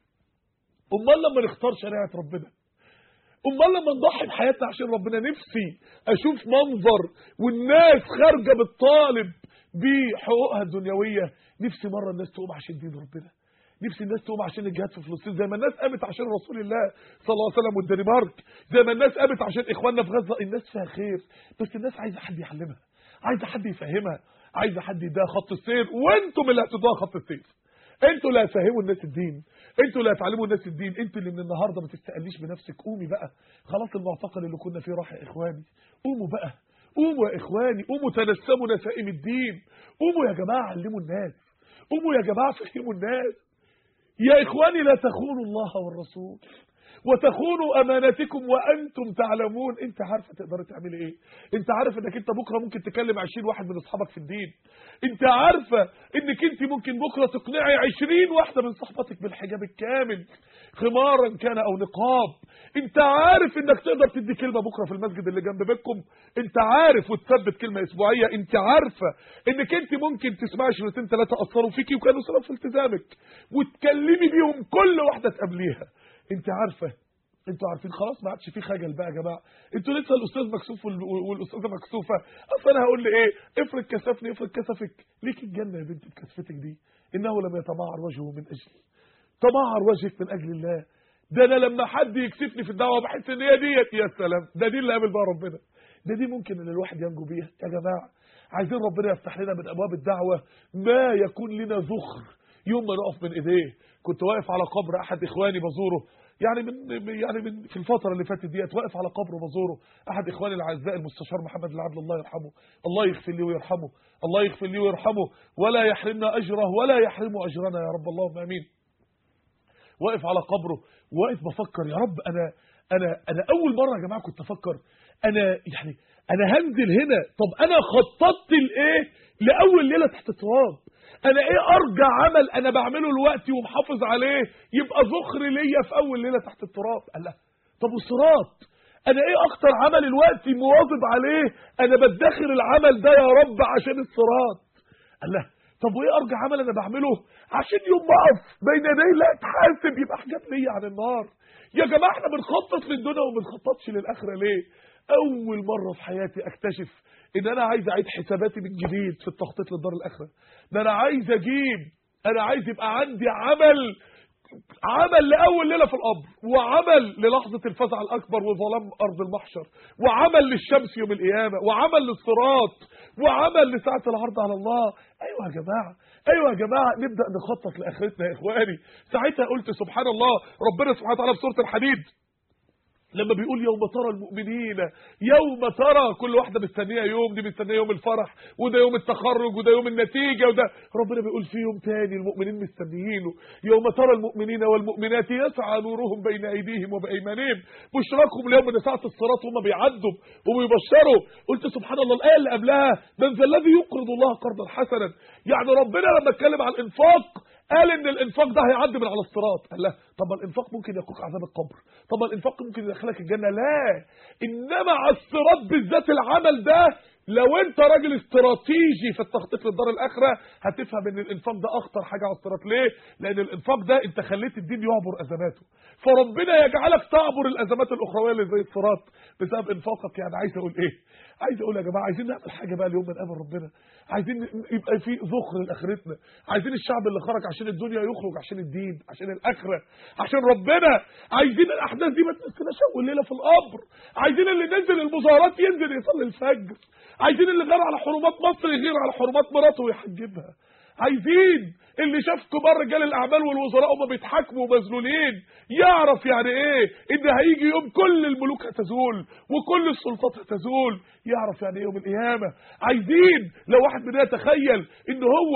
امال لما نختار شريعه ربنا؟ امال لما نضحي بحياتنا عشان ربنا؟ نفسي اشوف منظر والناس خارجه بالطالب بحقوقها الدنيويه. نفسي مره الناس تقوم عشان دين ربنا، نفسي الناس تقوم عشان الجهاد في فلسطين زي ما الناس قامت عشان رسول الله صلى الله عليه وسلم والدنمارك، زي ما الناس قامت عشان اخواننا في غزه. الناس فيها خير، بس الناس عايزه حد يعلمها، عايزه حد يفهمها، عايزه حد يديها خط السير، وانتم اللي هتدوها خط السير. انتوا اللي هتفهموا الناس الدين، انتوا اللي هتعلموا الناس الدين، انتوا اللي من النهارده ما تستقليش بنفسك. قومي بقى، خلاص المعتقل اللي كنا فيه راح يا اخواني. قوموا بقى، قوموا يا اخواني، قوموا تنسموا نسائم الدين، قوموا يا جماعه علموا الناس، قوموا يا جماعه فهموا الناس. يا اخواني لا تخونوا الله والرسول وتخونوا اماناتكم وانتم تعلمون. انت عارفه تقدري تعملي ايه؟ انت عارف انك انت بكره ممكن تكلم 20 واحد من اصحابك في الدين؟ انت عارفه انك انت ممكن بكره تقنعي 20 واحده من صحباتك بالحجاب الكامل خمارا كان او نقاب؟ انت عارف انك تقدر تدي كلمه بكره في المسجد اللي جنب بيتكم؟ انت عارف وتثبت كلمه اسبوعيه؟ انت عارفه انك انت ممكن تسمعي شريطين ثلاثه اثروا فيكي وكانوا سبب في التزامك وتكلمي بيهم كل واحده تقابليها؟ انت عارفه؟ انتوا عارفين خلاص ما عادش في خجل بقى يا جماعه. انتوا لسه الاستاذ مكسوف والاستاذه مكسوفه. اصل انا هقول لي ايه؟ افرض كسفني، افرض كسفك، ليك الجنه يا بنتي بكسفتك دي. انه لم يتمعر وجهه من اجلي، تمعر وجهك من اجل الله. ده انا لما حد يكسفني في الدعوه بحس ان هي ديت، يا سلام، ده دي اللي قابل بقى ربنا، ده دي ممكن ان الواحد ينجو بيها. يا جماعه عايزين ربنا يفتح لنا من ابواب الدعوه ما يكون لنا ذخر يوم ما نقف من ايديه. كنت واقف على قبر احد اخواني بزوره، يعني من في الفتره اللي فاتت ديت، واقف على قبره بزوره، احد اخواني الاعزاء المستشار محمد العدل، الله يرحمه، الله يغفر لي ويرحمه، الله يغفر لي ويرحمه ولا يحرمنا اجره ولا يحرمه اجرنا يا رب، اللهم امين. واقف على قبره، واقف بفكر يا رب، انا اول مره يا جماعه كنت افكر انا هنزل هنا، طب انا خططت لايه لاول ليله تحت التراب؟ انا ايه ارجع عمل انا بعمله دلوقتي ومحافظ عليه يبقى ذخر ليا في اول ليله تحت التراب؟ قال لا. طب والصراط، انا ايه اكتر عمل دلوقتي مواظب عليه انا بدخر العمل ده يا رب عشان الصراط؟ قال لا. طب وايه ارجع عمل انا بعمله عشان يوم ما اقف بين يدي لا اتحاسب يبقى حجاب ليا عن النار؟ يا جماعه احنا بنخطط للدنيا وما بنخططش للاخره ليه؟ اول مره في حياتي اكتشف ان انا عايز اعيد حساباتي من جديد في التخطيط للدار الاخره. ده انا عايز يبقى عندي عمل عمل لأول ليلة في القبر، وعمل للحظة الفزع الأكبر وظلام أرض المحشر، وعمل للشمس يوم القيامة، وعمل للصراط، وعمل لساعة العرض على الله. أيوة يا جماعة، أيوة يا جماعة، نبدأ نخطط لآخرتنا يا إخواني. ساعتها قلت سبحان الله، ربنا سبحانه وتعالى في سورة الحديد لما بيقول يوم ترى المؤمنين، يوم ترى كل واحدة مستنية يوم، دي مستنية يوم الفرح، وده يوم التخرج، وده يوم النتيجة، وده ربنا بيقول في يوم تاني المؤمنين مستنيينه، يوم ترى المؤمنين والمؤمنات يسعى نورهم بين أيديهم وبأيمانهم بشراكم اليوم من ساعة الصراط وهم بيعدوا وبيبشروا. قلت سبحان الله، الآية اللي قبلها من ذا الذي يقرض الله قرضا حسنا، يعني ربنا لما اتكلم عن الإنفاق قال ان الانفاق ده هيعدي من على الصراط. قال لا، طب ما الانفاق ممكن يقوك عذاب القبر، طب ما الانفاق ممكن يدخلك الجنه. لا، انما على الصراط بالذات العمل ده لو انت راجل استراتيجي في التخطيط للدار الاخره هتفهم ان الانفاق ده اخطر حاجه على الصراط. ليه؟ لان الانفاق ده انت خليت الدين يعبر ازماته، فربنا يجعلك تعبر الازمات الاخرويه اللي زي الصراط بسبب انفاقك. يعني عايز اقول ايه؟ عايز اقول يا جماعه، عايزين نعمل حاجه بقى اليوم من قبل ربنا، عايزين يبقى في ذخر لاخرتنا، عايزين الشعب اللي خرج عشان الدنيا يخرج عشان الدين، عشان الاخره، عشان ربنا. عايزين الاحداث دي ما تنسيناش اول ليله في القبر، عايزين اللي نزل المظاهرات ينزل يصلي الفجر، عايزين اللي غير على حرمات مصر يغير على حرمات مراته ويحجبها، عايزين اللي شاف كبار رجال الاعمال والوزراء وهم بيتحاكموا مذلولين يعرف يعني ايه ان هيجي يوم كل الملوك هتزول وكل السلطات هتزول، يعرف يعني ايه يوم القيامه. عايزين لو واحد مننا يتخيل ان هو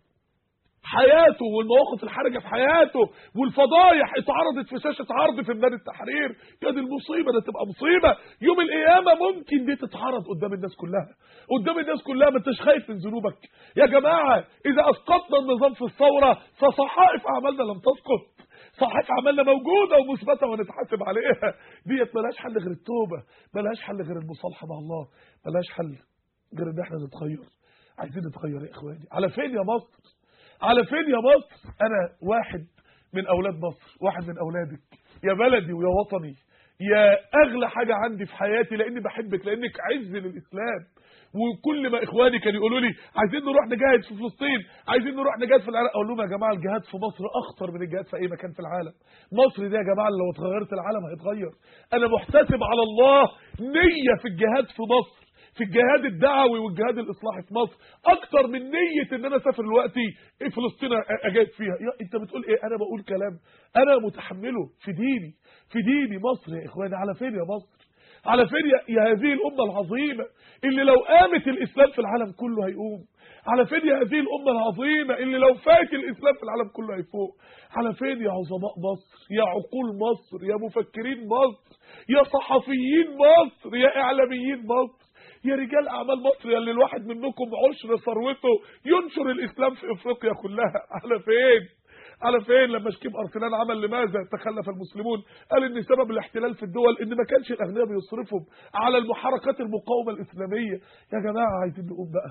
حياته والمواقف الحرجه في حياته والفضايح اتعرضت في شاشه عرض في ميدان التحرير، يا دي المصيبه، ده تبقى مصيبه. يوم القيامه ممكن دي تتعرض قدام الناس كلها، قدام الناس كلها، ما انتش خايف من ذنوبك يا جماعه. اذا اسقطنا النظام في الثوره فصحائف اعمالنا لم تسقط، صحائف اعمالنا موجوده ومثبته ونتحاسب عليها. ديت ملهاش حل غير التوبه، ملهاش حل غير المصالحه مع الله، ملهاش حل غير ان احنا نتغير. عايزين نتغير يا اخواني. على فين يا مصر؟ على فين يا مصر؟ انا واحد من اولاد مصر، واحد من اولادك، يا بلدي ويا وطني، يا اغلى حاجه عندي في حياتي، لاني بحبك، لانك عز للاسلام. وكل ما اخواني كانوا يقولوا لي عايزين نروح نجاهد في فلسطين، عايزين نروح نجاهد في العراق، اقول لهم يا جماعه الجهاد في مصر اخطر من الجهاد في اي مكان في العالم. مصر دي يا جماعه لو اتغيرت العالم هيتغير. انا محتسب على الله نيه في الجهاد في مصر، في الجهاد الدعوي والجهاد الاصلاحي في مصر، اكتر من نيه ان انا اسافر دلوقتي فلسطين اجاهد فيها. يا انت بتقول ايه؟ انا بقول كلام انا متحمله في ديني، في ديني. مصر يا اخواني على فين يا مصر؟ على فين يا هذه الامه العظيمه اللي لو قامت الاسلام في العالم كله هيقوم؟ على فين يا هذه الامه العظيمه اللي لو فات الاسلام في العالم كله هيفوق؟ على فين يا عظماء مصر، يا عقول مصر، يا مفكرين مصر، يا صحفيين مصر، يا اعلاميين مصر، يا رجال اعمال مصر، يا اللي الواحد منكم عشر ثروته ينشر الاسلام في افريقيا كلها؟ على فين؟ على فين؟ لما شكيب ارسلان عمل لماذا تخلف المسلمون، قال ان سبب الاحتلال في الدول ان ما كانش الاغنياء بيصرفوا على المحركات المقاومه الاسلاميه. يا جماعه عايزين نقوم بقى،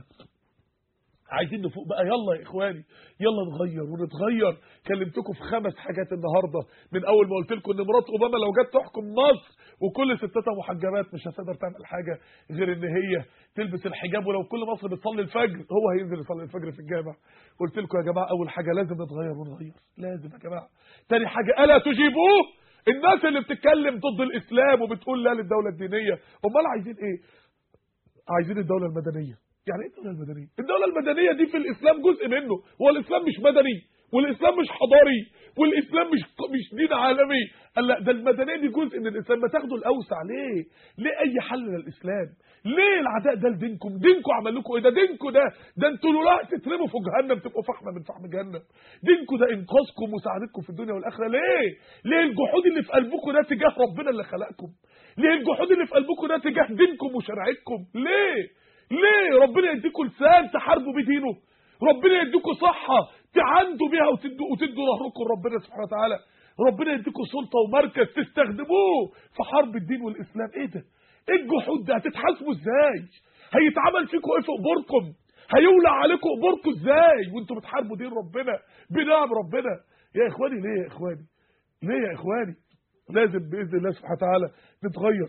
عايزين نفوق بقى. يلا يا اخواني، يلا نغير ونتغير. كلمتكم في 5 حاجات النهارده من اول ما قلت لكم ان مرات اوباما لو جت تحكم مصر وكل ستاتها محجبات مش هتقدر تعمل حاجه غير ان هي تلبس الحجاب، ولو كل مصر بتصلي الفجر هو هينزل يصلي الفجر في الجامع. قلت لكم يا جماعه اول حاجه لازم نتغير ونغير، لازم يا جماعه. تاني حاجه الا تجيبوه، الناس اللي بتتكلم ضد الاسلام وبتقول لا للدوله الدينيه، امال عايزين ايه؟ عايزين الدوله المدنيه. يعني ايه الدوله المدنيه؟ الدوله المدنيه دي في الاسلام جزء منه، هو الاسلام مش مدني والاسلام مش حضاري والاسلام مش دين عالمي. قال لا، ده المدنيه دي جزء من الاسلام، ما تاخدوا الاوسع. ليه؟ ليه اي حل للاسلام؟ ليه العداء ده لدينكم؟ دينكم عمل لكم ايه؟ ده دينكم ده انتوا لولا تترموا في جهنم تبقوا فحمه من فحم جهنم. دينكم ده انقاذكم وسعادتكم في الدنيا والاخره. ليه؟ ليه الجحود اللي في قلبكم ده تجاه ربنا اللي خلقكم؟ ليه الجحود اللي في قلبكم ده تجاه دينكم وشريعتكم؟ ليه؟ ليه ربنا يديكم لسان تحاربوا بيه دينه؟ ربنا يديكم صحه تعاندوا بيها وتدوا ظهركم لربنا سبحانه وتعالى؟ ربنا يديكم سلطه ومركز تستخدموه في حرب الدين والاسلام؟ ايه ده؟ ايه الجحود ده؟ هتتحاسبوا ازاي؟ هيتعمل فيكم ايه في قبوركم؟ هيولع عليكم قبوركم ازاي وانتم بتحاربوا دين ربنا بنعم ربنا؟ يا اخواني ليه يا اخواني؟ ليه يا اخواني؟ لازم باذن الله سبحانه وتعالى نتغير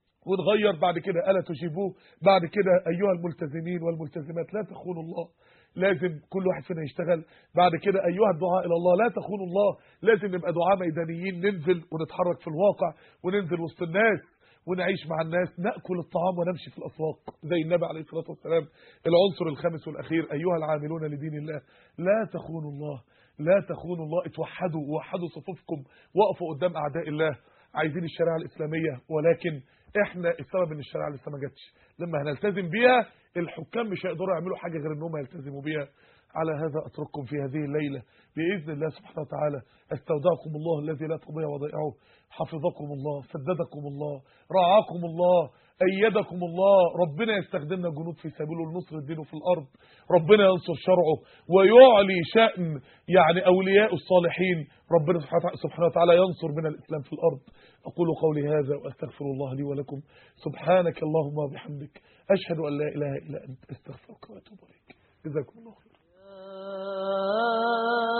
ونغير. بعد كده الا تجيبوه، بعد كده ايها الملتزمين والملتزمات لا تخونوا الله، لازم كل واحد فينا يشتغل. بعد كده ايها الدعاء الى الله لا تخونوا الله، لازم نبقى دعاء ميدانيين، ننزل ونتحرك في الواقع وننزل وسط الناس ونعيش مع الناس، ناكل الطعام ونمشي في الاسواق زي النبي عليه الصلاه والسلام. العنصر الخامس والاخير ايها العاملون لدين الله لا تخونوا الله، لا تخونوا الله. اتوحدوا ووحدوا صفوفكم، وقفوا قدام اعداء الله. عايزين الشريعه الاسلاميه، ولكن احنا السبب ان الشريعه لسه ما جاتش. لما هنلتزم بيها الحكام مش هيقدروا يعملوا حاجه غير انهم يلتزموا بيها. على هذا اترككم في هذه الليله باذن الله سبحانه وتعالى. استودعكم الله الذي لا تضيع ودائعه. حفظكم الله، سددكم الله، رعاكم الله، أيدكم الله. ربنا يستخدمنا جنود في سبيله لنصر الدين في الأرض. ربنا ينصر شرعه ويعلي شأن يعني أولياء الصالحين. ربنا سبحانه وتعالى ينصر بنا الإسلام في الأرض. أقول قولي هذا وأستغفر الله لي ولكم. سبحانك اللهم وبحمدك، أشهد أن لا إله إلا أنت، أستغفرك وأتوب إليك. جزاكم الله خير.